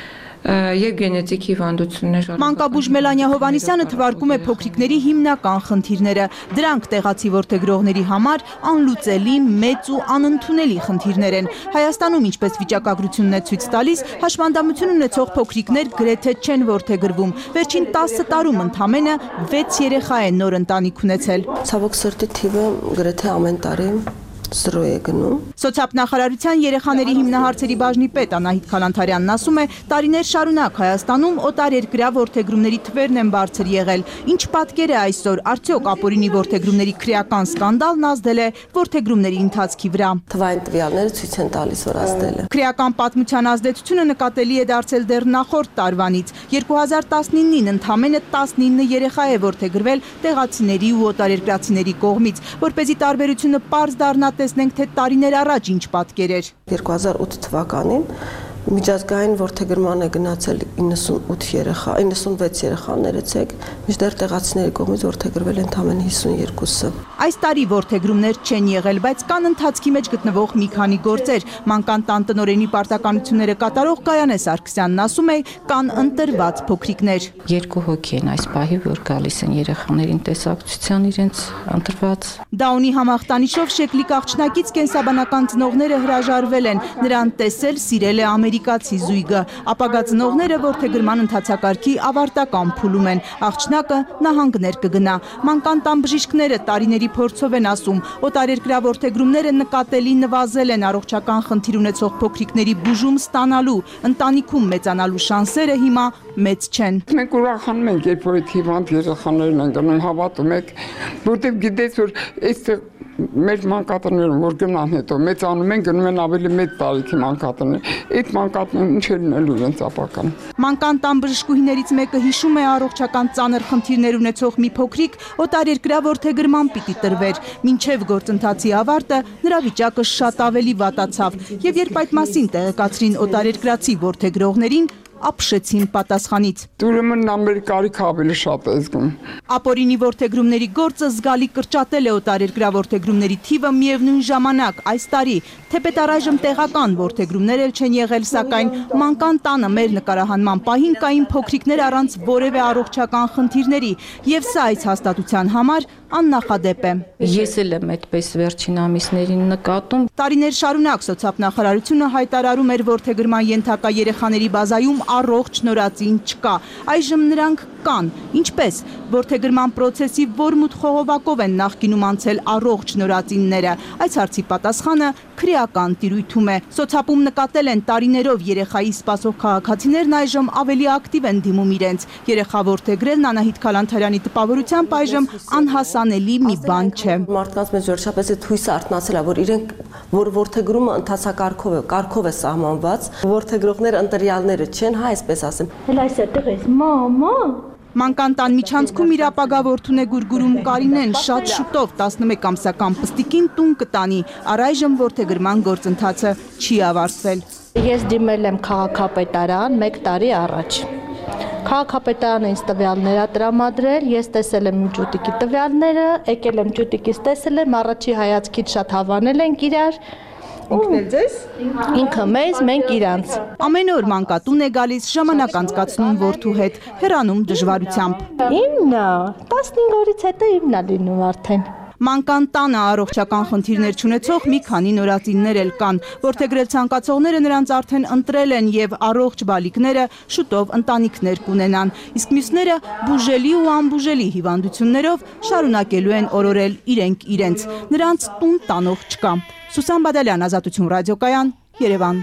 եւ գենետիկ հիվանդություններ։ Մանկաբույժ Մելանիա Հովանիսյանը թվարկում է փոքրիկների հիմնական խնդիրները։ Դրանք տեղացի որդեգրողների համար անլուծելի, մեծ ու անընդունելի խնդիրներ են։ Հայաստանում, ինչպես վիճակագրությունն է ցույց տալիս, հաշմանդամություն ունեցող փոքրիկներ գրեթե չեն որդեգրվում։ Վերջին տասը տարում ընդամենը վեց երեխա է նոր ընտանիք ունեցել։ Ցավոք սրտի թիվը գրեթե ամեն տարի զրո է գնում։ Սոցիալնախարարության երեխաների հիմնահարցերի բաժնի պետ Անահիտ Քալանթարյանն ասում է, տարիներ շարունակ Հայաստանում օտարերկրյա որդեգրումների թվերն են բարձր եղել։ Ինչ պատկեր է այսօր, արդյոք ապօրինի որդեգրումների քրեական սկանդալն ազդել է որդեգրումների ընթացքի վրա։ Թվային տվյալները ցույց են տալիս, որ ազդել է։ Քրեական պատմության ազդեցությունը նկատելի է դարձել դեռ նախորդ տարվանից։ երկու հազար տասնինին ընդամենը տասնինը երեխա է որդեգրվել տեղացիների ու օտարերկրացիների կողմից, որպեսզի տարբերությունը պարզ դառնա, տեսնենք, թե տարիներ առաջ ինչ պատկեր էր։ երկու հազար ութ թվականին միջազգային որդեգրման է գնացել իննսունութ երեխա, իննսունվեց երեխաներից, մինչդեռ տեղացիների կողմից որդեգրվել ընդամենը հիսունյոթը։ Այս տարի որդեգրումներ չեն եղել, բայց կան ընթացքի մեջ գտնվող մի քանի գործեր։ Մանկան տան տնօրենի պարտականությունները կատարող Գայանե Սարգսյանն ասում է, կան ընտրված փոքրիկներ։ Երկու հոգի են այս պահի, որ գալիս են երեխաներին տեսակցության իրենց ընտրված։ Դաունի համախտանիշով շեկլիկ աղջնակից կենսաբանական ծնողները հրաժարվել են, նրան տեսել սիրել է ամերիկացի զույգը, ապագա ծնողները որդեգրման ընթացակարգի ավարտական փուլում են, աղջնակը նահանգներ կգնա։ Մանկան տան բժիշկները տարիների փորձով են ասում, օտարերկրյա որդեգրումները նկատելի նվազել են առողջական խնդիր ունեցող փոքրիկների բուժում ստանալու, ընտանիքում մեծանալու շանսերը հիմա մեծ չեն։ Մենք ուրախանում ենք, երբ որ հիվանդ երեխաներն են գնում, հավատում եք, որտեղ գիտես, որ այստեղ մեր մանկատներում որ գնան հետո մեծանում են, գնում են ավելի մեծ տարիքի մանկատներ։ Այդ մանկատներն ինչ են ունելու իրենց ապական։ Մանկան տան բժշկուհիներից մեկը հիշում է առողջական ծանր խնդիրներ ունեցող մի փոքրիկ օտարերկրյա որդեգրման պիտի տրվեր։ Մինչև գործընթացի ավարտը նրա վիճակը շատ ավելի վատացավ, եւ երբ այդ մասին տեղեկացրին օտարերկրացի որդեգրողներին, ապշեցին պատասխանից։ Ուրեմն ամերիկայի ավելի շատ է զգում։ Ապօրինի որդեգրումների գործը զգալի կրճատել է օտարերկրյա որդեգրումների թիվը միևնույն ժամանակ այս տարի, թեպետ առայժմ տեղական որդեգրումներ էլ չեն եղել, սակայն մանկան տանը մեր նկարահանման պահին կային փոքրիկներ առանց որևէ առողջական խնդիրների, եւ սա այս հաստատության համար աննախադեպ է։ Ես էլ եմ այդպես վերջին ամիսներին նկատում։ Տարիներ շարունակ սոցիալնախարարությունը հայտարարում էր որդեգրման ենթակա երեխաների բազայում առողջ նորածին չկա։ Այժմ նրանք կան։ Ինչպես որդեգրման process-ի որմուտ խողովակով են նախկինում անցել առողջ նորածինները։ Այս հարցի պատասխանը քրեական տիրույթում է։ Սոցապում նկատել են տարիներով երեխայի սպասող քաղաքացիներն այժմ ավելի ակտիվ են դիմում իրենց։ Երեխա որդեգրելն Անահիտ Քալանթարյանի տպավորությամբ այժմ անհասանելի մի բան չէ։ Մարդկանց մեջ վերջապես այդ հույսը արթնացել է, որ իրենք որ որդեգրումը ընթացակարգով է, կարգով է սահմանված, որդեգրողները ընտրյալները չեն, հա, այսպես ասեմ։ Հələ այս այդտեղ ես, մամա։ Մանկան տան միջանցքում իր ապագա որդուն է գուրգուրում Կարինեն, շատ շուտով տասնմեկ ամսական պստիկին տուն կտանի, առայժմ որդեգրման գործընթացը չի ավարտվել։ Ես դիմել եմ քաղաքապետարան մեկ տարի առաջ։ Քաղաքապետարանը ինձ տվյալներ է տրամադրել, ես տեսել եմ ջուտիկի տվյալները, եկել եմ ջուտիկից տեսել եմ, առաջի հայացքից շատ հավանել ենք իրար։ Ինքն էլ ձեզ։ Ինքը մեզ, մենք իրանց։ Ամեն օր մանկատուն է գալիս, ժամանակ անցկացնում որդու հետ, հեռանում դժվարությամբ։ Իմն է, տասնհինգ օրից հետո իմն է լինում արդեն։ Մանկան տանը առողջական խնդիրներ չունեցող մի քանի նորածիններ էլ կան, որդեգրել ցանկացողները նրանց արդեն ընտրել են եւ առողջ բալիկները շուտով ընտանիքներ կունենան, իսկ մյուսները բուժելի ու անբուժելի հիվանդություններով շարունակելու են օրորել իրենք իրենց, նրանց տուն տանող չկա։ Սուսան Բադալյան, Ազատություն ռադիոկայան, Երևան։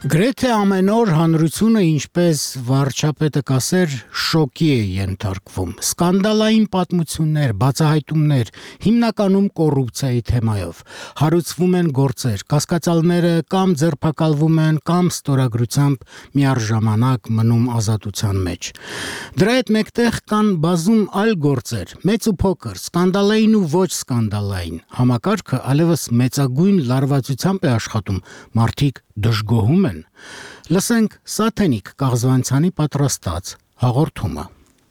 Գրեթե ամեն օր հանրությունը, ինչպես վարչապետը կասեր, շոկի է ենթարկվում։ Սկանդալային պատմություններ, բացահայտումներ, հիմնականում կոռուպցիայի թեմայով։ Հարուցվում են գործեր, կասկածյալները կամ ձերբակալվում են, կամ ստորագրությամբ միառժամանակ մնում ազատության մեջ։ Դրա հետ մեկտեղ կան բազում այլ գործեր, մեծ ու փոքր, սկանդալային ու ոչ սկանդալային։ Համակարգը այլևս մեծագույն լարվածությամբ է աշխատում, մարդիկ դժգոհում են։ Լսենք Սաթենիկ Կաղզվանցյանի պատրաստած հաղորդումը։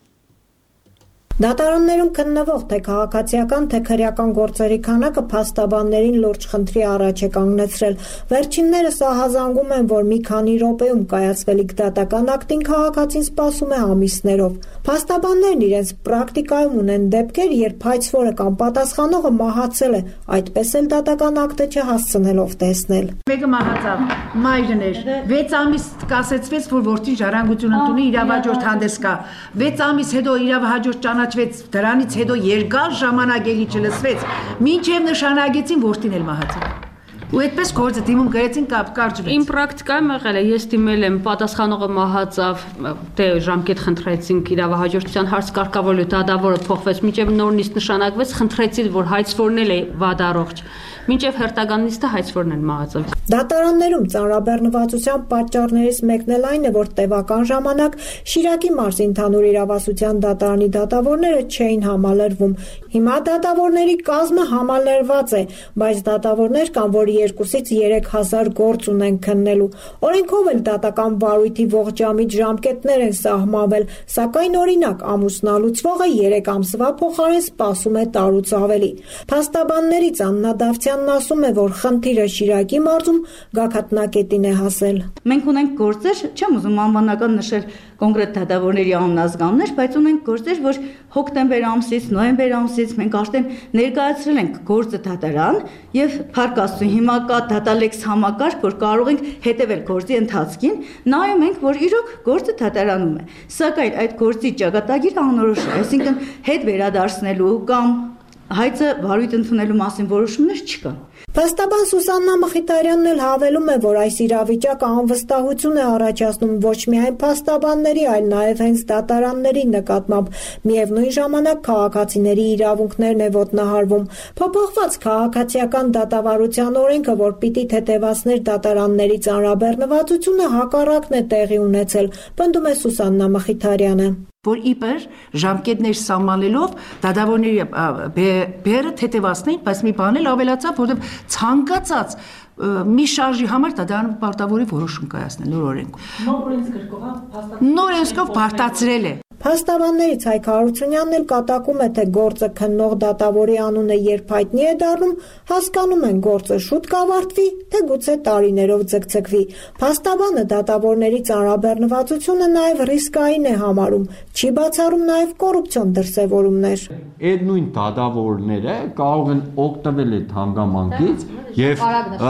Դատարաններում քննվող թե քաղաքացիական, թե քրեական գործերի քանակը փաստաբաններին լուրջ խնդրի առաջ է կանգնեցրել։ Վերջիններս ահազանգում են, որ մի քանի րոպեում կայացվելիք դատական ակտին քաղաքացին սպասում է ամիսներով։ Փաստաբաններն իրենց պրակտիկայում ունեն դեպքեր, երբ հայցվորը կամ պատասխանողը մահացել է, այդպես էլ դատական ակտը չհասցնելով տեսնել։ Մեկը մահացավ, մայրն էր, վեց ամիս կասեցվեց, որ որդին ժառանգություն ընդունի, իրավահաջորդ հանդես գա։ վեց ամիս հետո իրավահաջորդ ճանաչվեց, դրանից հետո երկար ժամանակ էլի չլսվեց, մինչև նշանակեցին որդին էլ մահացավ։ Ու այդպես գործը դիմում գրեցին կապ կարճվեց։ Իմ պրակտիկայում եղել է, ես դիմել եմ, պատասխանողը մահացավ, դե ժամկետ խնդրեցինք, իրավահաջորդության հարց կարգավորելու դատավորը փոխվեց, մինչև նորնիստ նշանակվեց, խնդրեցին, որ հայցվորն էլ է վադառողջ, մինչև հերթական նիստը հայցվորն են մահացավ։ Դատարաններում ծանրաբեռնվածության պատճառներից մեկն էլ այն է, որ տևական ժամանակ Շիրակի մարզի ընդհանուր իրավասության դատարանի դատավորները չէին համալրվում։ Հիմա դատավորների կազմը համալրված է, բայց դատավորներ կան, որ երկուսից երեք հազար գործ ունեն քննելու։ Օրենքով էլ դատական վարույթի ողջամիտ ժամկետներ են սահմանվել, սակայն օրինակ ամուսնալուծվողը երեք ամսվա փոխարեն սպասում է տարուց ավելի։ Փաստաբաններից Աննա Դավթյանն ասում է, որ խնդիրը Շիրակի մարզում գագաթնակետին է հասել։ Մենք ունենք գործեր, չեմ ուզում անվանական նշել կոնկրետ դատավորների անունազգաններ, բայց ունենք գործեր, որ հոկտեմբեր ամսից, նոյեմբեր ամսից մենք արդեն ներկայացրել ենք գործը դատարան եւ փառք Աստծո հիմա կա դատալեքս համակարգ, որ կարող ենք հետևել գործի ընթացքին, նայում ենք, որ իրոք գործը դատարանում է։ Սակայն այդ գործի ճակատագիրը անորոշ է, այսինքն հետ վերադարձնելու կամ հայցը վարույթ ընդունելու մասին որոշումներ չկան։ Փաստաբան Սուսաննա Մխիթարյանն էլ հավելում է, որ այս իրավիճակը անվստահություն է առաջացնում ոչ միայն փաստաբանների, այլ նաև հենց դատարանների նկատմամբ։ Միևնույն ժամանակ քաղաքացիների իրավունքներն է ոտնահարվում։ Փոփոխված քաղաքացիական դատավարության օրենքը, որ պիտի թեթևացներ դատարանների ծանրաբեռնվածությունը, հակառակն է տեղի ունեցել, պնդում է Սուսաննա Մխիթարյանը։ Որ իբր ժամկետներ սահմանելով դատավորների բերը թեթևացնեին, բայց մի բան էլ ավելացավ, որովհետև ցանկացած մի շարժի համար դատարանը պարտավոր է որոշում կայացնել նոր օրենքով։ Նոր օրենսգրքով, նոր օրենսգրքով բարդացրել է։ Փաստաբաններից Հայկ Հարությունյանն էլ կատակում է, թե գործը քննող դատավորի անունը երբ հայտնի է դառնում, հասկանում են գործը շուտ կավարտվի, թե գուցե տարիներով ձգձգվի։ Փաստաբանը դատավորների ծանրաբեռնվածությունը նաև ռիսկային է համարում, չի բացառում նաև կոռուպցիոն դրսևորումներ։ Այդ նույն դատավորները կարող են օգտվել այդ հանգամանքից եւ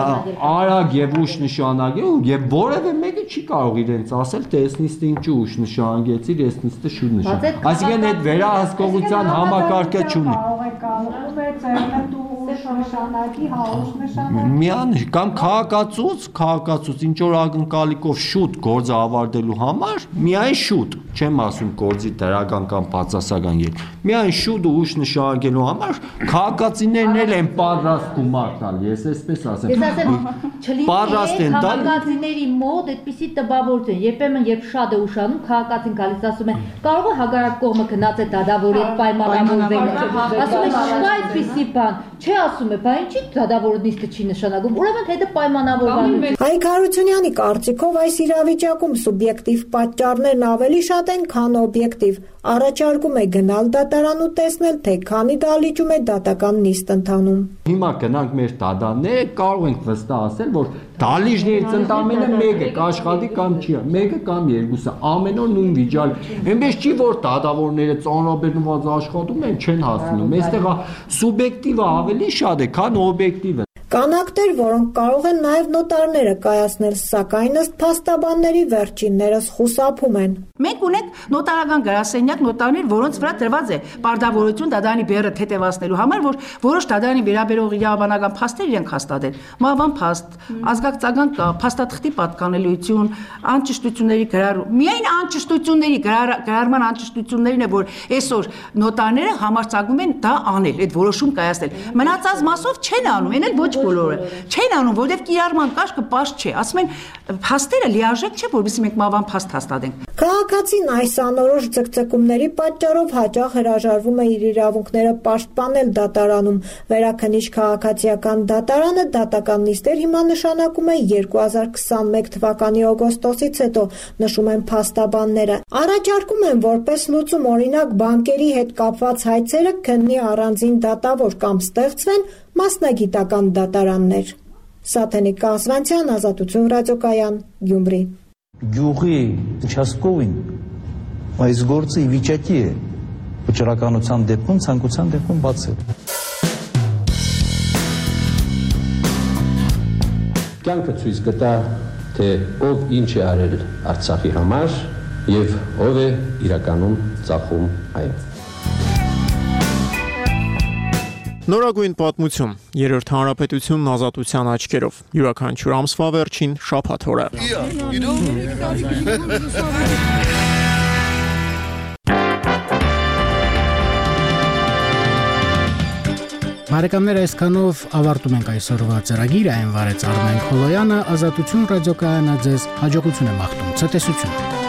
արագ եւ ուշ նշանակել եւ որևէ մեկը չի կարող իրենց ասել, թե այս նիստը ինչու ուշ նշանակեցիր, այս նիստը շուտ նշանակեցիր։ Այսինքն այդ վերահսկողության համակարգը չունի։ Միան կամ քաղաքացուց, քաղաքացուց ինչ որ ակնկալիքով շուտ գործը ավարտելու համար, միայն շուտ, չեմ ասում գործի դրական կամ բացասական ել, միայն շուտ ու ուշ նշանակելու համար քաղաքացիներն էլ են պատրաստ գումար տալ, ես այսպես ասեմ։ Պատրաստ են տալ։ Քաղաքացիների մոտ այդպիսի տպավորություն, երբեմն երբ շատ է ուշանում, քաղաքացին գալիս ասում է, կարող է հակառակ կողմը գնաց է դատավորի հետ պայմանավորվել։ Ասում է, չկա այդպիսի բան, չէ ասում է, բա ինչի դատավորը նիստը չի նշանակում, ուրեմն հետը պայմանավորվել։ Հայկ Հարությունյանի կարծիքով այս իրավիճակում սուբյեկտիվ պատճառներն ավելի շատ են, քան օբյեկտիվ։ Առաջարկում է գնալ դատարան ու տեսնել, թե քանի դահլիճում է դատական նիստ ընթանում։ Հիմա գնանք մեր դատարանները, կարող ենք վստահ ասել, որ դահլիճներից ընդամենը մեկը կաշխատի կամ չի, մեկը կամ երկուսը, ամեն օր նույն վիճակ։ Այնպես չի, որ դատավորները ծանրաբեռնված աշխատում են, չեն հասնում։ Այստեղ սուբյեկտիվը ավելի շատ է, քան օբյեկտիվը։ Կան ակտեր, որոնք կարող են նաև նոտարները կայացնել, սակայն ըստ փաստաբանների վերջիններս խուսափում են։ Մենք ունենք նոտարական գրասենյակ, նոտարներ, որոնց վրա դրված է պարտավորություն դատարանի բեռը թեթևացնելու համար, որ որոշ դատարանի վերաբերող իրավաբանական փաստեր իրենք հաստատեն։ Մահվան փաստ, ազգակցական կապ, փաստաթղթի պատկանելիություն, անճշտությունների գրառում։ Միայն անճշտությունների գրառման անճշտություններն է, որ այսօր նոտարները համարձակվում են դա անել, այդ որոշում կայացնել։ Մնացած մասով չեն անում, այն էլ ոչ բոլորը չեն անում, որովհետև կիրառման կարգը պարզ չէ։ Ասում են փաստերը լիարժեք չէ, որովհետև մենք մահվան փաստ հաստատենք։ Քաղաքացին այս անորոշ ձգձգումների պատճառով հաճախ հրաժարվում է իր իրավունքները պաշտպանել դատարանում։ Վերաքննիչ քաղաքացիական դատարանը դատական նիստեր հիմա նշանակում է երկու հազար քսաներկու թվականի օգոստոսից հետո, նշում են փաստաբանները։ Առաջարկում են որպես լուծում օրինակ բանկերի հետ կապված հայցերը քննի առանձին դատավոր կամ ստեղծվեն մասնագիտական դատարաններ։ Սաթենիկ Կասվանցյան, Ազատություն ռադիոկայան, Գյումրի։ Գյուղի участковին այս գործը ի վիճակի է վճռականության դեպքում, ցանկության դեպքում բացել։ Կյանքը ցույց կտա, թե ով ինչ է արել Արցախի համար եւ ով է իրականում ծախում այն։ Նորագույն պատմություն, երրորդ հանրապետությունն ազատության աչքերով, յուրաքանչյուր ամսվա վերջին շաբաթ օրը։ Բարեկամներ, այսքանով ավարտում ենք այսօրվա ծրագիրը, այն վարեց Արմեն Խոլոյանը, Ազատություն ռադիոկայանը ձեզ հաջողություն է մաղթում, ցտեսություն։